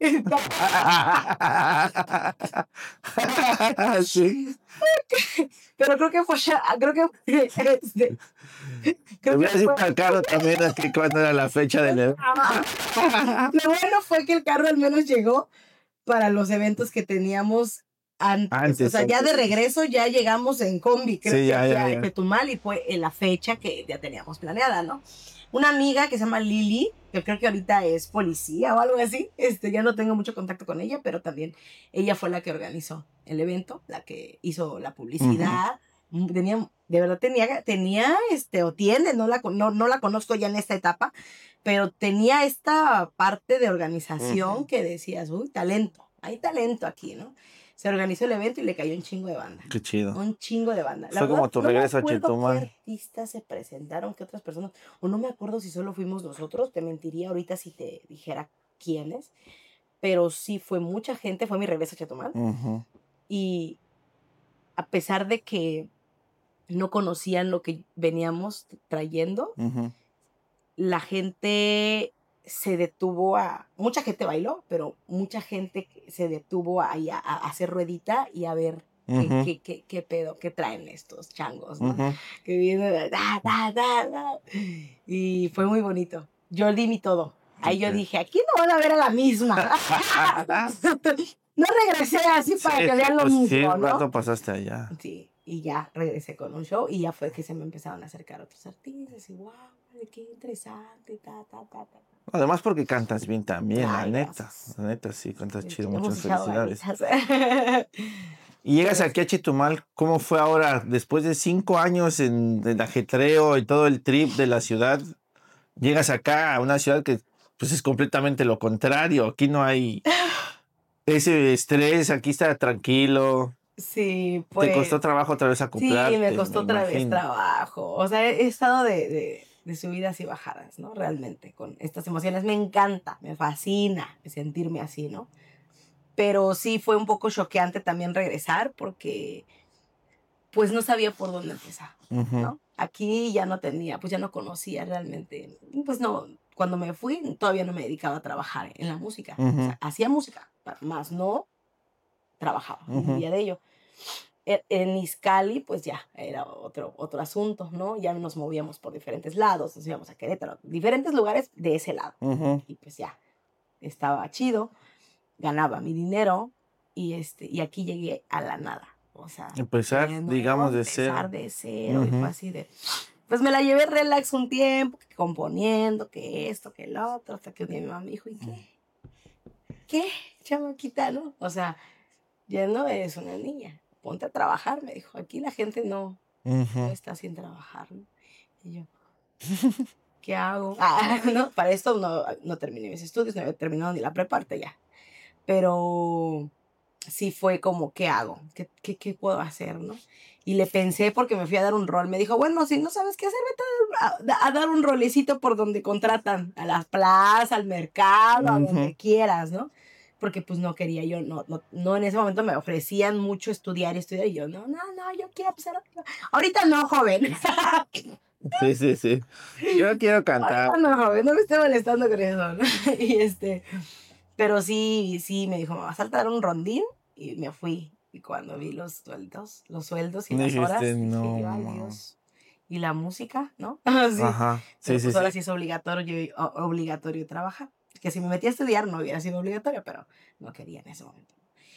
cooperaba. Sí. Pero creo que fue, creo que, este, Te creo voy que a decir fue, para el carro también aquí cuando era la fecha del evento. lo bueno fue que el carro al menos llegó para los eventos que teníamos antes. Antes, O sea, ya de antes. regreso ya llegamos en combi, creo Sí, que ya, aquí ya, a ya. Chetumal, y fue en la fecha que ya teníamos planeada, ¿no? Una amiga que se llama Lili, que creo que ahorita es policía o algo así, este, ya no tengo mucho contacto con ella, pero también ella fue la que organizó el evento, la que hizo la publicidad. Tenía, de verdad tenía, tenía, este, o tiene, no la, no, no la conozco ya en esta etapa, pero tenía esta parte de organización Ujú. que decías, uy, talento, hay talento aquí, ¿no? Se organizó el evento y le cayó un chingo de banda. Qué chido. Un chingo de banda. La Fue verdad, como tu no me regreso a acuerdo Chetumal. qué artistas se presentaron, qué otras personas, o no me acuerdo si solo fuimos nosotros, te mentiría ahorita si te dijera quiénes, pero sí fue mucha gente, fue mi regreso a Chetumal, Ujú. y a pesar de que no conocían lo que veníamos trayendo, Ujú. la gente se detuvo a... Mucha gente bailó, pero mucha gente se detuvo a, a, a hacer ruedita y a ver qué, Ujú. qué, qué, qué pedo, qué traen estos changos, ¿no? Ujú. Que vienen... Da, da, da, da. Y fue muy bonito. Yo di mi todo. Ahí yo Ok. dije, aquí no van a ver a la misma. No regresé así para Sí, que vean lo pues mismo, sí, un ¿no? rato pasaste allá. Sí, y ya regresé con un show y ya fue que se me empezaron a acercar otros artistas y wow, qué interesante, ta, ta, ta, ta. Además porque cantas bien también, la Ay, neta. gracias. La neta, sí, cantas Sí, chido. hemos Muchas echado felicidades. ganitas. Y llegas Pero aquí a Chetumal, ¿cómo fue ahora? Después de cinco años en el ajetreo y todo el trip de la ciudad, llegas acá a una ciudad que pues es completamente lo contrario. Aquí no hay ese estrés, aquí está tranquilo. sí, Te pues costó trabajo otra vez sí, acoplarte, me me costó otra vez imagino. trabajo. O sea, he estado de, de, de subidas y bajadas, ¿no? Realmente, con estas emociones. Me encanta, me fascina sentirme así, ¿no? Pero sí fue un poco choqueante también regresar porque pues no sabía por dónde empezar, Ujú. ¿no? Aquí ya no tenía, pues ya no conocía realmente, pues no, cuando me fui todavía no me dedicaba a trabajar en la música, o Ujú. sea, hacía música, pa- más no trabajaba, no Ujú. vivía de ello. E- En Izcali, pues ya era otro, otro asunto, ¿no? Ya nos movíamos por diferentes lados, nos íbamos a Querétaro, diferentes lugares de ese lado. Ujú. Y pues ya, estaba chido, ganaba mi dinero y, este, y aquí llegué a la nada. O sea, Empezar, de nuevo, digamos, de empezar cero. de cero. Y fue Ujú. así de... Pues me la llevé relax un tiempo, que componiendo, que esto, que el otro, hasta que un día mi mamá me dijo, ¿y qué? ¿Qué? Chamaquita, ¿no? O sea, ya no eres una niña, ponte a trabajar, me dijo. Aquí la gente no, no Ujú. está sin trabajar, ¿no? Y yo, ¿qué hago? Ah, no, para esto no, no terminé mis estudios, no había terminado ni la preparte ya. Pero sí fue como, ¿qué hago? ¿Qué, qué, qué puedo hacer, no? Y le pensé porque me fui a dar un rol. Me dijo, bueno, si no sabes qué hacer, vete a, a- a dar un rolecito por donde contratan, a las plazas, al mercado, a donde Ujú. quieras, ¿no? Porque pues no quería yo, no, no, no en ese momento me ofrecían mucho estudiar y estudiar. Y yo, no, no, no, yo quiero empezar. a- Ahorita no, joven. Sí, sí, sí. Yo quiero cantar. Ahorita no, joven, no me esté molestando con eso, ¿no? Y este, pero sí, sí, me dijo, me vas a saltar un rondín y me fui. Y cuando vi los sueldos, los sueldos y las Dijiste, horas, dije no, yo, ay ma. Dios. Y la música, ¿no? Así. Ajá. Pero Sí, sí, pues sí. ahora sí es obligatorio, o- obligatorio trabajar. Que si me metí a estudiar no hubiera sido obligatorio, pero no quería en ese momento.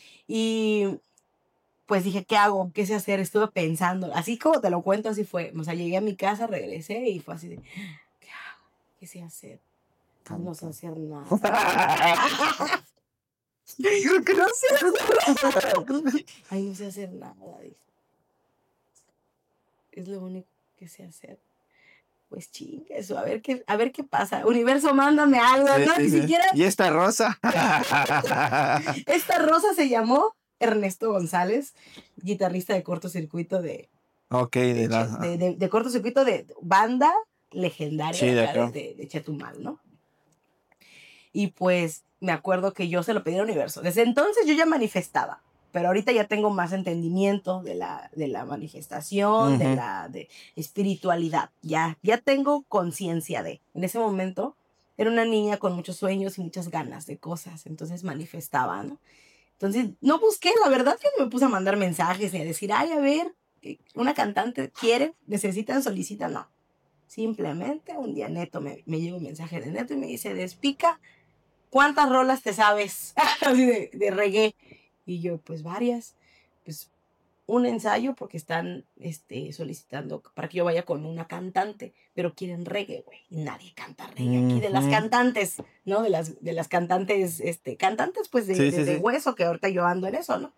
Y pues dije, ¿qué hago? ¿Qué sé hacer? Estuve pensando. Así como te lo cuento, así fue. O sea, llegué a mi casa, regresé y fue así de, ¿qué hago? ¿Qué sé hacer? Pues no sé hacer nada. Creo que no sé hacer. Ay, no sé hacer nada, dice. Es lo único que sé hacer. Pues chingue eso, a ver qué, a ver qué pasa. Universo, mándame algo, Sí, ¿no? sí, Ni sí. siquiera. ¿Y esta rosa? Esta rosa se llamó Ernesto González, guitarrista de cortocircuito de, Ok, de, de Che- la... de, de- de cortocircuito de banda legendaria Sí, de de acá de, acá. de, de Chetumal, ¿no? Y pues me acuerdo que yo se lo pedí al universo. Desde entonces yo ya manifestaba, pero ahorita ya tengo más entendimiento de la, de la manifestación, de Ujú. la de espiritualidad. Ya, ya tengo conciencia de. En ese momento era una niña con muchos sueños y muchas ganas de cosas, entonces manifestaba, ¿no? Entonces, no busqué, la verdad, yo no me puse a mandar mensajes ni a decir, ay, a ver, una cantante quiere, necesitan, solicitan, no. Simplemente un día Neto, me, me llegó un mensaje de Neto y me dice, Despica, ¿cuántas rolas te sabes? Así de, de reggae. Y yo, pues varias. Pues un ensayo porque están este, solicitando para que yo vaya con una cantante, pero quieren reggae, güey. Y nadie canta reggae aquí de las Ujú. cantantes, ¿no? De las, de las cantantes, este, cantantes pues de, Sí, de, sí, de sí. hueso, que ahorita yo ando en eso, ¿no?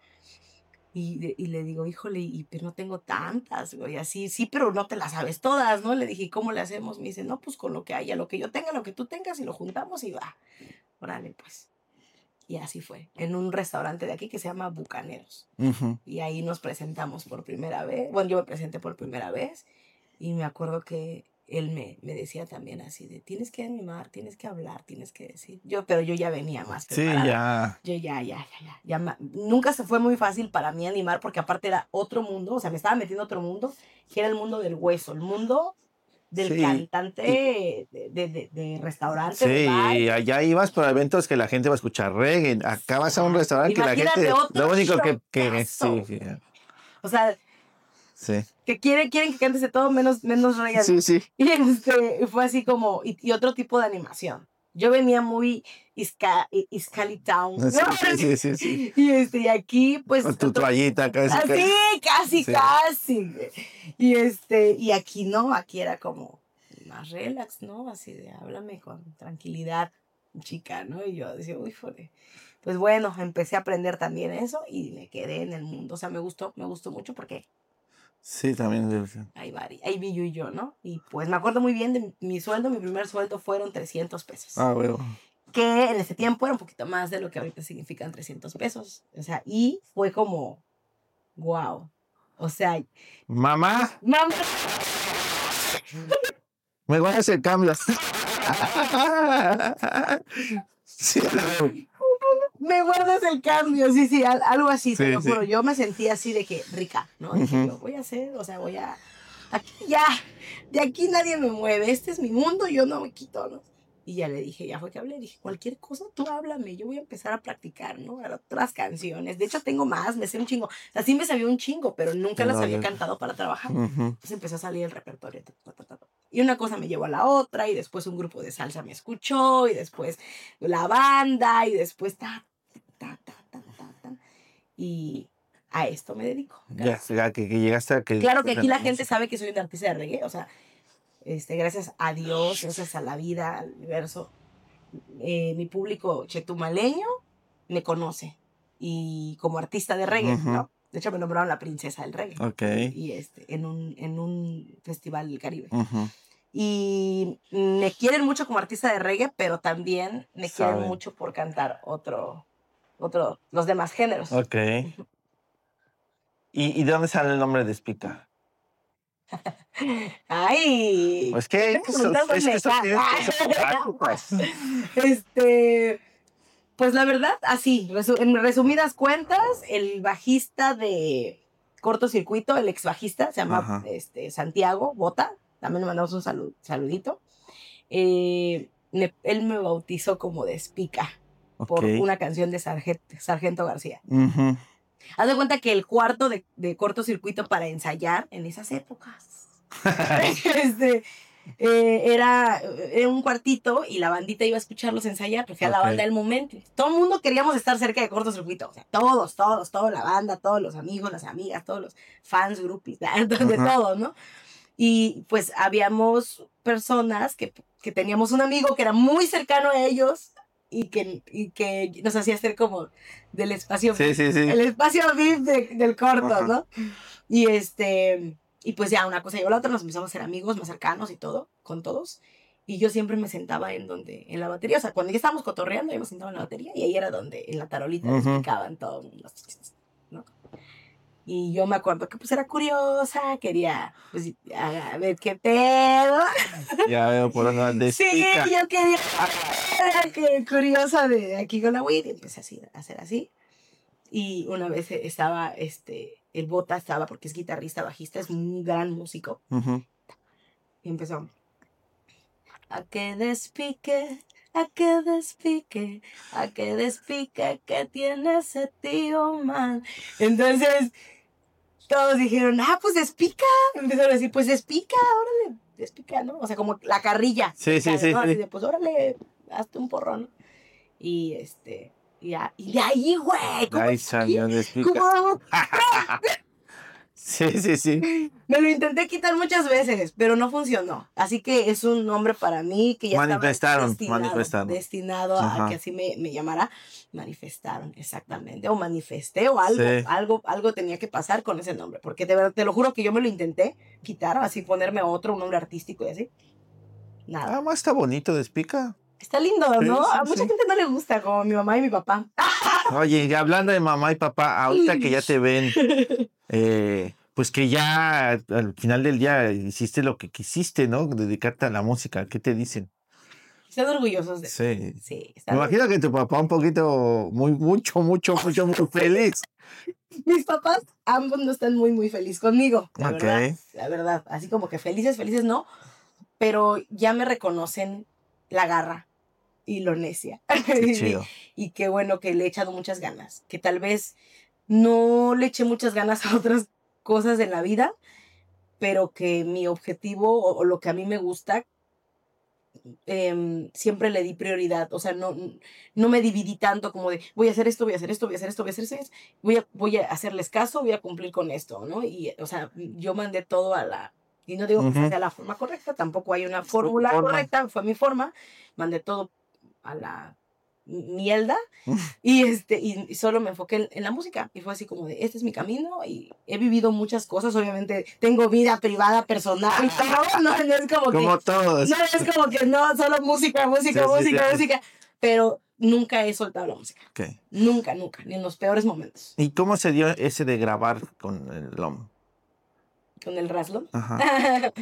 Y, de- y le digo, híjole, y, pero no tengo tantas, güey, así, sí, pero no te las sabes todas, ¿no? Le dije, ¿cómo le hacemos? Me dice, no, pues con lo que haya, lo que yo tenga, lo que tú tengas, y lo juntamos y va. Órale, pues. Y así fue, en un restaurante de aquí que se llama Bucaneros. Ujú. Y ahí nos presentamos por primera vez. Bueno, yo me presenté por primera vez y me acuerdo que él me, me decía también así de, tienes que animar, tienes que hablar, tienes que decir. Yo, pero yo ya venía más Sí, preparada. ya. Yo ya, ya, ya, ya. ya ma- nunca se fue muy fácil para mí animar porque aparte era otro mundo, o sea, me estaba metiendo a otro mundo, que era el mundo del hueso, el mundo del Sí. cantante de, de, de, de restaurante, Sí, de bar. y allá ibas para eventos que la gente va a escuchar reggae. Acá vas a un restaurante que la Imagínate gente. otro Lo único que. que showcazo. sí, sí. O sea, Sí. que quieren, quieren que cantes de todo menos, menos reggae. Sí, sí. Y este, fue así como, y, y otro tipo de animación. Yo venía muy Isca, Iscali Town. Sí, sí, sí, sí. Y, este, y aquí, pues. Con tu otro- toallita casi. así, casi, Sí. casi. Y este, y aquí no, aquí era como más relax, ¿no? Así de háblame con tranquilidad, chica, ¿no? Y yo decía, uy, joder. Pues bueno, empecé a aprender también eso y me quedé en el mundo. O sea, me gustó, me gustó mucho porque Sí, también. ahí, vari- ahí vi yo y yo, ¿no? Y pues me acuerdo muy bien de mi, mi sueldo, mi primer sueldo fueron trescientos pesos. Ah, bueno. Que en ese tiempo era un poquito más de lo que ahorita significan trescientos pesos. O sea, y fue como, wow. O sea, Mamá, mamá, me voy a hacer cambios. Sí, me guardas el cambio, sí, sí, al- algo así, te Sí, lo sí. juro. Yo me sentí así de que rica, ¿no? Dije Ujú. yo, voy a hacer, o sea, voy a, aquí ya, de aquí nadie me mueve, este es mi mundo, yo no me quito, ¿no? Y ya le dije, ya fue que hablé, dije, cualquier cosa tú háblame, yo voy a empezar a practicar, ¿no? A otras canciones. De hecho, tengo más, me sé un chingo. O sea, sí me sabía un chingo, pero nunca las No, había no. cantado para trabajar. Ujú. Entonces empezó a salir el repertorio. ta, ta, ta, ta, ta. Y una cosa me llevó a la otra, y después un grupo de salsa me escuchó, y después la banda, y después ta, ta, ta, ta, ta, ta. Y a esto me dedico. Ya, ya que, que llegaste a que. Claro que aquí la gente sabe que soy un artista de reggae, o sea, este, gracias a Dios, gracias a la vida, al universo, eh, mi público chetumaleño me conoce y como artista de reggae, Ujú. ¿no? De hecho, me nombraron la princesa del reggae. Ok. Y este, en un, en un festival del Caribe. Ujú. Y me quieren mucho como artista de reggae, pero también me quieren Saben. mucho por cantar otro, otro, los demás géneros. Ok. ¿Y, y de dónde sale el nombre de Spica? ¡Ay! Pues que, ¿Qué que eso, preguntas es que eso me- tienes que soportar, pues. Este, pues la verdad, así, resu- en resumidas cuentas, el bajista de Cortocircuito, el ex bajista, se llama Ajá. este, Santiago Bota, también le mandamos un salud, saludito. Eh, me- él me bautizó como Despica por Ok. una canción de Sargent- Sargento García. Ujú. Haz de cuenta que el cuarto de, de Cortocircuito para ensayar en esas épocas este, eh, era, era un cuartito y la bandita iba a escucharlos ensayar, porque era Ok. la banda del momento. Todo el mundo queríamos estar cerca de Cortocircuito, o sea, todos, todos, toda la banda, todos los amigos, las amigas, todos los fans, groupies, de Ajá. todo, ¿no? Y pues habíamos personas que, que teníamos un amigo que era muy cercano a ellos y que, y que nos hacía hacer como del espacio, Sí, sí, sí. el espacio V I P de- del corto, Ajá. ¿no? Y este, y pues ya una cosa llevó a la otra, nos empezamos a ser amigos más cercanos y todo, con todos. Y yo siempre me sentaba en donde, en la batería, o sea, cuando ya estábamos cotorreando, yo me sentaba en la batería y ahí era donde en la tarolita Ujú. les explicaban todo, los chistes, ¿no? Y yo me acuerdo que pues era curiosa, quería pues a, a ver qué pedo. Ya veo por dónde va de Sí, Spica. yo quería era que curiosa de aquí con la weed y empecé así, a hacer así. Y una vez estaba, este, el Bota estaba, porque es guitarrista, bajista, es un gran músico. Ujú. Y empezó. a que despique, a que despique, a que despique que tiene ese tío man. Entonces, todos dijeron, ah, pues despica. Empezaron a decir, pues despica, órale, despica, ¿no? O sea, como la carrilla. Sí, sí, sí, ¿no? Así sí. de, pues órale, hazte un porrón. Y este, y, ya, y de ahí, güey, ¿cómo Ahí salió Despica. ¿Cómo? Sí, sí, sí. Me lo intenté quitar muchas veces, pero no funcionó. Así que es un nombre para mí que ya Manifestaron, estaba destinado, manifestaron. destinado Ajá. a que así me, me llamara. Manifestaron, exactamente. O manifesté o algo, Sí. algo, algo tenía que pasar con ese nombre. Porque de verdad, te lo juro que yo me lo intenté quitar, así ponerme otro, un nombre artístico y así. Nada. Ah, más está bonito Despica. Está lindo, ¿no? Sí, sí, A mucha sí. gente no le gusta, como mi mamá y mi papá. Oye, y hablando de mamá y papá, ahorita que ya te ven, eh, pues que ya al final del día hiciste lo que quisiste, ¿no? Dedicarte a la música. ¿Qué te dicen? Están orgullosos de mí. Sí. Sí, Me están imagino que tu papá un poquito, muy, mucho, mucho, mucho, muy feliz. Mis papás, ambos no están muy, muy felices conmigo, la Ok. verdad, la verdad. Así como que felices, felices no, pero ya me reconocen la garra y lo necia. Qué y, chido. y qué bueno que le he echado muchas ganas, que tal vez no le eché muchas ganas a otras cosas de la vida, pero que mi objetivo o, o lo que a mí me gusta, em, siempre le di prioridad, o sea, no, no me dividí tanto como de voy a hacer esto, voy a hacer esto, voy a hacer esto, voy a hacer esto, voy a, voy a hacerles caso, voy a cumplir con esto, ¿no? Y, o sea, yo mandé todo a la, y no digo que Ujú. sea la forma correcta, tampoco hay una fórmula forma. correcta, fue mi forma, mandé todo a la mierda y, este, y, y solo me enfoqué en, en la música y fue así como de, este es mi camino y he vivido muchas cosas, obviamente tengo vida privada, personal, pero no, no es como que... Como todos. No es como que no, solo música, música, Sí, sí, música, sí. música. Pero nunca he soltado la música. Ok. Nunca, nunca. Ni en los peores momentos. ¿Y cómo se dio ese de grabar con el L O M? Con el Raslo. Ajá.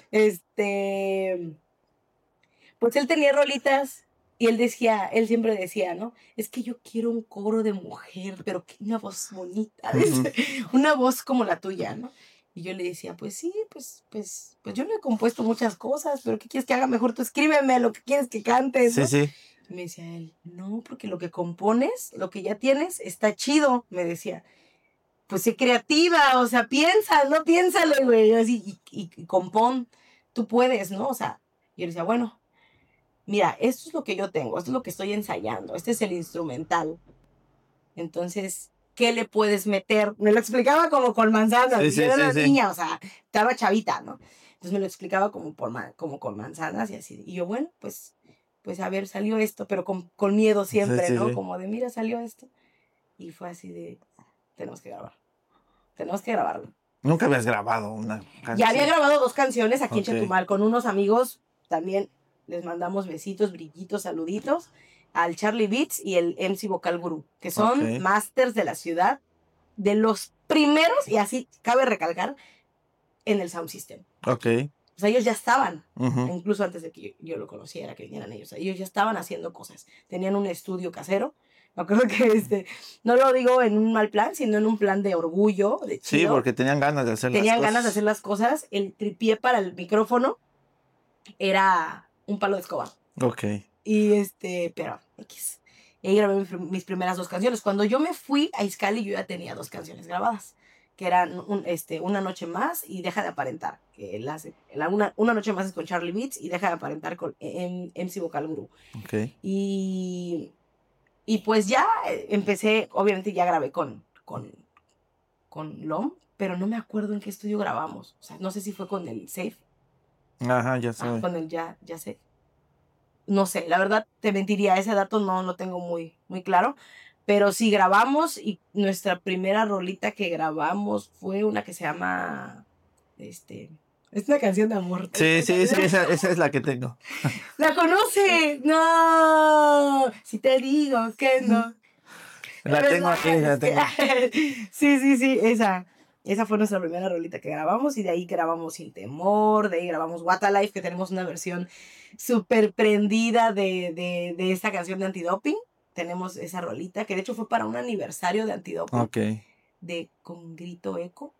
este. Pues él tenía rolitas. Y él decía, él siempre decía, ¿no? Es que yo quiero un coro de mujer, pero que una voz bonita. Dice, una voz como la tuya, ¿no? Y yo le decía, pues sí, pues, pues, pues yo no he compuesto muchas cosas, pero ¿qué quieres que haga mejor? Tú escríbeme lo que quieres que cantes, ¿no? Sí, sí. Y me decía él, no, porque lo que compones, lo que ya tienes, está chido, me decía. Pues sé creativa, o sea, piensa, no piénsale, güey, así, y, y, y compón, tú puedes, ¿no? O sea, yo le decía, bueno, mira, esto es lo que yo tengo, esto es lo que estoy ensayando, este es el instrumental. Entonces, ¿qué le puedes meter? Me lo explicaba como con manzanas, Sí, y sí, yo era sí, una sí. niña, o sea, estaba chavita, ¿no? Entonces me lo explicaba como, por ma- como con manzanas y así. Y yo, bueno, pues, pues a ver, salió esto, pero con, con miedo siempre, Sí, sí, ¿no? sí. Como de, mira, salió esto. Y fue así de, tenemos que grabar, tenemos que grabarlo. Nunca habías grabado una canción. Ya había grabado dos canciones aquí Ok. en Chetumal con unos amigos, también les mandamos besitos, brillitos, saluditos, al Charlie Beats y el M C Vocal Guru, que son Ok. masters de la ciudad, de los primeros, y así cabe recalcar, en el Sound System. Ok. O sea, ellos ya estaban, Ujú. incluso antes de que yo, yo lo conociera, que vinieran ellos, ellos ya estaban haciendo cosas, tenían un estudio casero. Me acuerdo que este, no lo digo en un mal plan, sino en un plan de orgullo, de Sí, chido. porque tenían ganas de hacer Tenían las ganas de cosas. hacer las cosas. El tripié para el micrófono era un palo de escoba. Ok. Y este, pero X. Y ahí grabé mis, prim- mis primeras dos canciones. Cuando yo me fui a Izcali, yo ya tenía dos canciones grabadas, que eran un, este, Una Noche Más y Deja de Aparentar. Que la, hace- la una, una Noche Más es con Charlie Beats y Deja de Aparentar con M- MC Vocal Guru. Ok. Y, y pues ya eh, empecé, obviamente ya grabé con, con, con L O M, pero no me acuerdo en qué estudio grabamos. O sea, no sé si fue con el Safe. Ajá, ya Ah, sabes. con el ya, ya sé. No sé, la verdad te mentiría, ese dato no lo tengo muy, muy claro. Pero sí grabamos y nuestra primera rolita que grabamos fue una que se llama, este, es una canción de amor. Sí, sí, sí, esa, esa es la que tengo. ¿La conoce? No, si te digo que no. La Es tengo verdad, aquí, la es que- tengo. Sí, sí, sí, esa. Esa fue nuestra primera rolita que grabamos y de ahí grabamos Sin Temor, de ahí grabamos What a Life, que tenemos una versión súper prendida de, de, de esta canción de Antidoping. Tenemos esa rolita, que de hecho fue para un aniversario de Antidoping, Ok. de Con Grito Eco.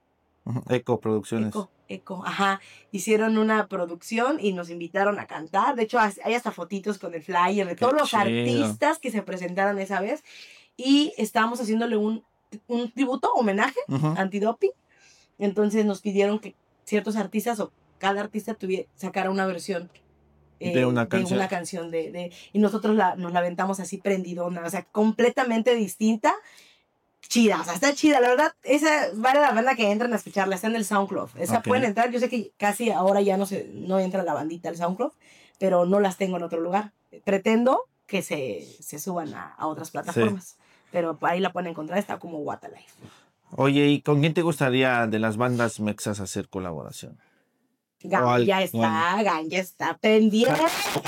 Ujú. Eco Producciones. Eco, Eco, ajá. Hicieron una producción y nos invitaron a cantar. De hecho, hay hasta fotitos con el flyer de Qué todos los chido. artistas que se presentaron esa vez. Y estábamos haciéndole un, un tributo, homenaje, Ujú. antidoping. Entonces nos pidieron que ciertos artistas o cada artista tuviera, sacara una versión eh, De una canción. de, una canción de, de- y nosotros la, nos la aventamos así prendidona, o sea, completamente distinta. Chida, o sea, está chida, la verdad, esa vale la pena que entren a escucharla, está en el SoundCloud, esa Ok. pueden entrar, yo sé que casi ahora ya no se, no entra la bandita al SoundCloud, pero no las tengo en otro lugar, pretendo que se, se suban a, a otras plataformas, pero ahí la pueden encontrar, está como What a Life. Oye, ¿y con quién te gustaría de las bandas mexas hacer colaboración? Gan, O al- ya está, Gan, ya está pendiente.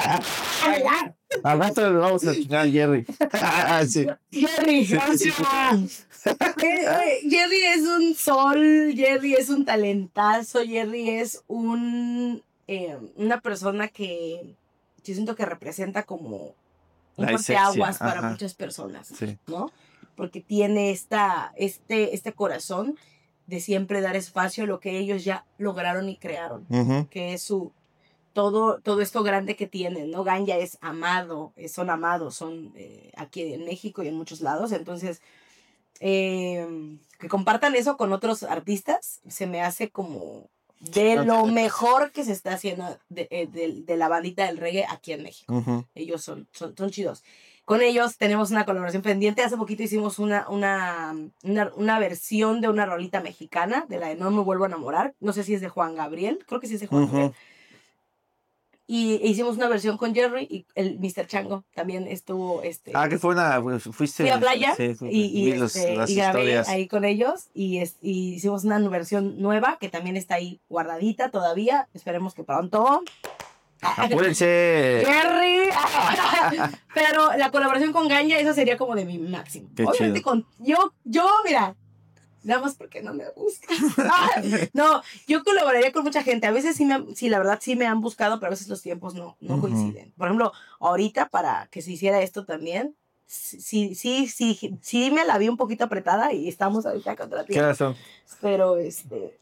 Al rato le vamos a chingar a Jerry. Ah, sí. Jerry, Sí, o sí, sea, eh, eh, Jerry es un sol, Jerry es un talentazo, Jerry es un eh, una persona que yo siento que representa como un La parteaguas esencia, para ajá. muchas personas, Sí. ¿no? Porque tiene esta, este, este corazón de siempre dar espacio a lo que ellos ya lograron y crearon, Ujú. que es su todo, todo esto grande que tienen, ¿no? Ganya es amado, eh, son amados, son eh, aquí en México y en muchos lados, entonces eh, que compartan eso con otros artistas se me hace como de lo mejor que se está haciendo de, eh, de- de la bandita del reggae aquí en México. Ujú. Ellos son, son, son chidos. Con ellos tenemos una colaboración pendiente. Hace poquito hicimos una, una, una, una versión de una rolita mexicana, de la de No me vuelvo a enamorar. No sé si es de Juan Gabriel, creo que sí es de Juan Ujú. Gabriel. Y e hicimos una versión con Jerry y el mister Chango también estuvo, este, Ah, que fue una. pues, Fuiste. fui a playa Sí, fui- y, y, vi los- este, las y grabé historias. ahí con ellos y, es, y hicimos una versión nueva que también está ahí guardadita todavía. Esperemos que pronto. Apúrense. Jerry. Pero la colaboración con Ganya, eso sería como de mi máximo. Qué Obviamente chido. con yo, yo, mira, nada más porque no me buscas. No, yo colaboraría con mucha gente. A veces sí, me, han- sí, la verdad sí me han buscado, pero a veces los tiempos no, no Ujú. coinciden. Por ejemplo, ahorita para que se hiciera esto también, sí, sí, sí, sí, sí me la vi un poquito apretada y estamos ahorita contra ¿Qué tiempo. horas son? Pero este.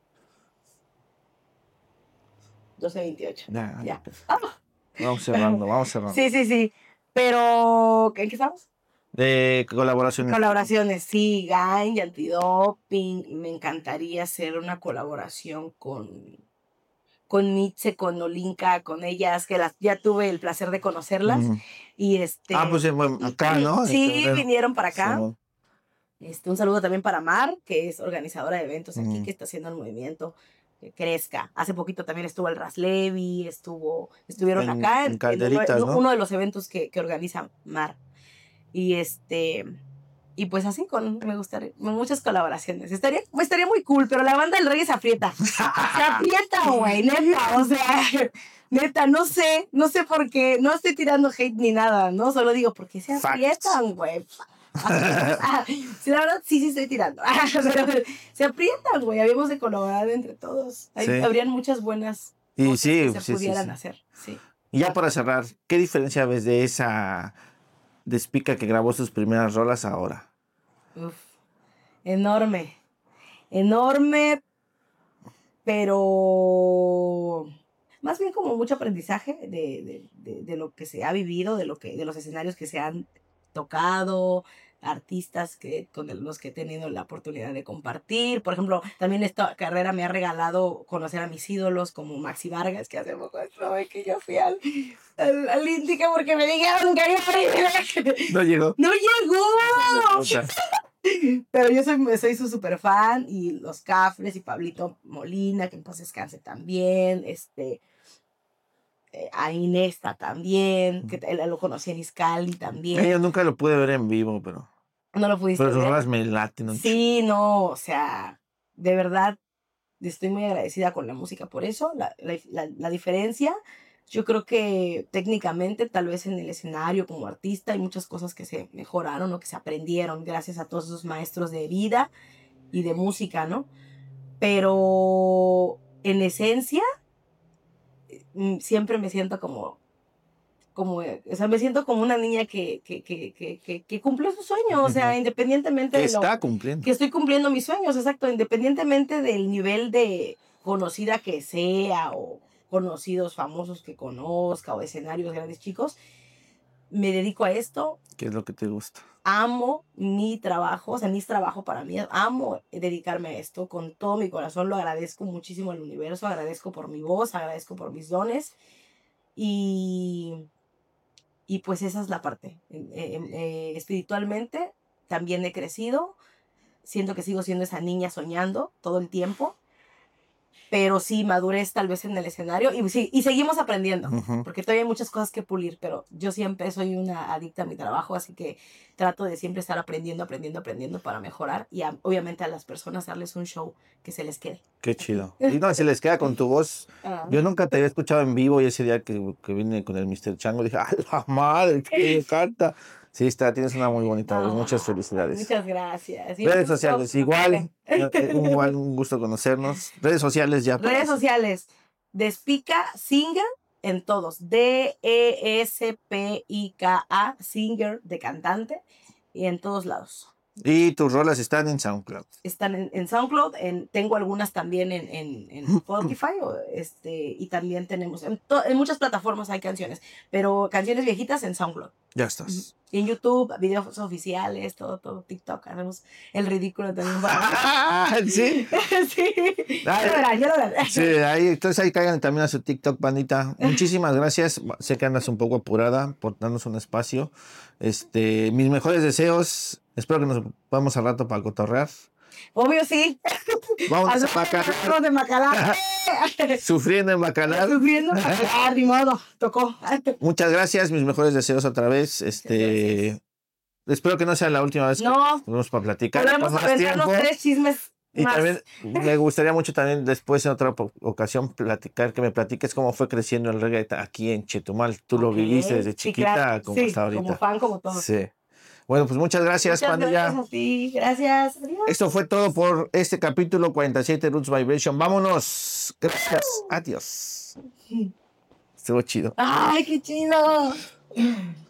doce veintiocho. Ya, Ya. Vamos cerrando, vamos cerrando. Sí, sí, sí. Pero, ¿en qué estamos? De colaboraciones. Colaboraciones, sí, Gang y Antidoping. Me encantaría hacer una colaboración con, con Nietzsche, con Olinka, con ellas, que las, ya tuve el placer de conocerlas. Ujú. Y este. Ah, pues eh, bueno, acá, ¿no? Sí, En febrero. vinieron para acá. Simón. Este, un saludo también para Mar, que es organizadora de eventos aquí, Ujú. que está haciendo el movimiento que crezca. Hace poquito también estuvo el Raslevi, estuvo, estuvieron En- acá en en, Calderitas, uno, ¿no? uno de los eventos que, que organiza Mar. Y este, y pues así con, me gustaría, muchas colaboraciones. Estaría, estaría muy cool, pero la banda del reggae se aprieta. Se aprieta, güey, neta, o sea, neta, no sé, no sé por qué, no estoy tirando hate ni nada, ¿no? Solo digo, ¿por qué se Facts. aprietan, güey? Ah, sí, la verdad, sí, sí estoy tirando. Pero se aprietan, güey. Habíamos de colaborar entre todos. Hay- Sí. Habrían muchas buenas Y cosas sí, que se sí, sí, pudieran sí. hacer. Sí. Y ya para cerrar, ¿qué diferencia ves de esa Despica que grabó sus primeras rolas ahora? Uf. Enorme. Enorme, pero más bien como mucho aprendizaje de, de, de, de lo que se ha vivido, de, lo que, de los escenarios que se han tocado, artistas que, con los que he tenido la oportunidad de compartir. Por ejemplo, también esta carrera me ha regalado conocer a mis ídolos como Maxi Vargas, que hace poco estuve que yo fui al, al, al Índica porque me dijeron que yo... No llegó. ¡No llegó! Pero yo soy, soy su super fan y los Cafres y Pablito Molina, que en paz descanse también, este, eh, a Inesta también, que él lo conocí en Iscali también. Yo nunca lo pude ver en vivo, pero, No lo pudiste pero sus ver. rolas me laten. ¿no? Sí, no, o sea, de verdad, estoy muy agradecida con la música por eso, la, la, la, la diferencia. Yo creo que técnicamente, tal vez en el escenario como artista, hay muchas cosas que se mejoraron o que se aprendieron gracias a todos esos maestros de vida y de música, ¿no? Pero en esencia, mm, siempre me siento como, como, o sea, me siento como una niña que, que, que, que, que, que cumplió su sueño, o sea, independientemente Que de lo está cumpliendo. que estoy cumpliendo mis sueños, exacto, independientemente del nivel de conocida que sea o conocidos famosos que conozca o escenarios grandes chicos, me dedico a esto. ¿Qué es lo que te gusta? Amo mi trabajo, o sea, mi trabajo para mí, amo dedicarme a esto con todo mi corazón, lo agradezco muchísimo al universo, agradezco por mi voz, agradezco por mis dones y, y pues esa es la parte. Eh, eh, espiritualmente también he crecido, siento que sigo siendo esa niña soñando todo el tiempo, pero sí, madurez tal vez en el escenario y, sí, y seguimos aprendiendo, Ujú. porque todavía hay muchas cosas que pulir, pero yo siempre soy una adicta a mi trabajo, así que trato de siempre estar aprendiendo, aprendiendo, aprendiendo para mejorar y a- obviamente a las personas darles un show que se les quede. Qué chido. Y no, si les queda con tu voz. Ah. Yo nunca te había escuchado en vivo y ese día que, que vine con el mister Chango dije, ¡a la madre! ¡Qué canta! Sí, está, tienes una muy bonita voz. Muchas felicidades. Muchas gracias. Y Redes un gusto. sociales, igual. eh, Igual, un gusto conocernos. Redes sociales ya. Redes sociales. Despica Singer en todos. D E S P I K A, Singer de cantante. Y en todos lados. Y tus rolas están en SoundCloud. Están en, en SoundCloud. En, tengo algunas también en, en, en Spotify. o este, y también tenemos. En, to- en muchas plataformas hay canciones. Pero canciones viejitas en SoundCloud. Ya estás. Y en YouTube, videos oficiales, todo, todo. TikTok. Hacemos el ridículo también. Para... ¿Sí? sí. Ay. Ya lo verán, ya lo verán. Sí, ahí, entonces ahí caigan también a su TikTok, bandita. Muchísimas gracias. Sé que andas un poco apurada por darnos un espacio. Este, mis mejores deseos. Espero que nos vamos al rato para cotorrear. Obvio, sí. Vamos a Algo Bacalar. de Bacalar. Sufriendo en Bacalar. Sufriendo. Ah, ni modo. Tocó. Muchas gracias, mis mejores deseos otra vez. Este, espero que no sea la última vez que No. nos vemos para platicar. Podemos Con más aventarnos tiempo. tres chismes Y más. también me gustaría mucho también después en otra po- ocasión platicar, que me platiques cómo fue creciendo el reggae aquí en Chetumal. Tú lo Ok. viviste desde Sí, chiquita claro. como Sí, hasta ahorita. como fan, como todo. Sí. Bueno, pues muchas gracias, Muchas pandilla. gracias a ti. Gracias. Adiós. Esto fue todo por este capítulo cuarenta y siete Roots Vibration. Vámonos. Gracias. Adiós. Estuvo chido. Ay, qué chido.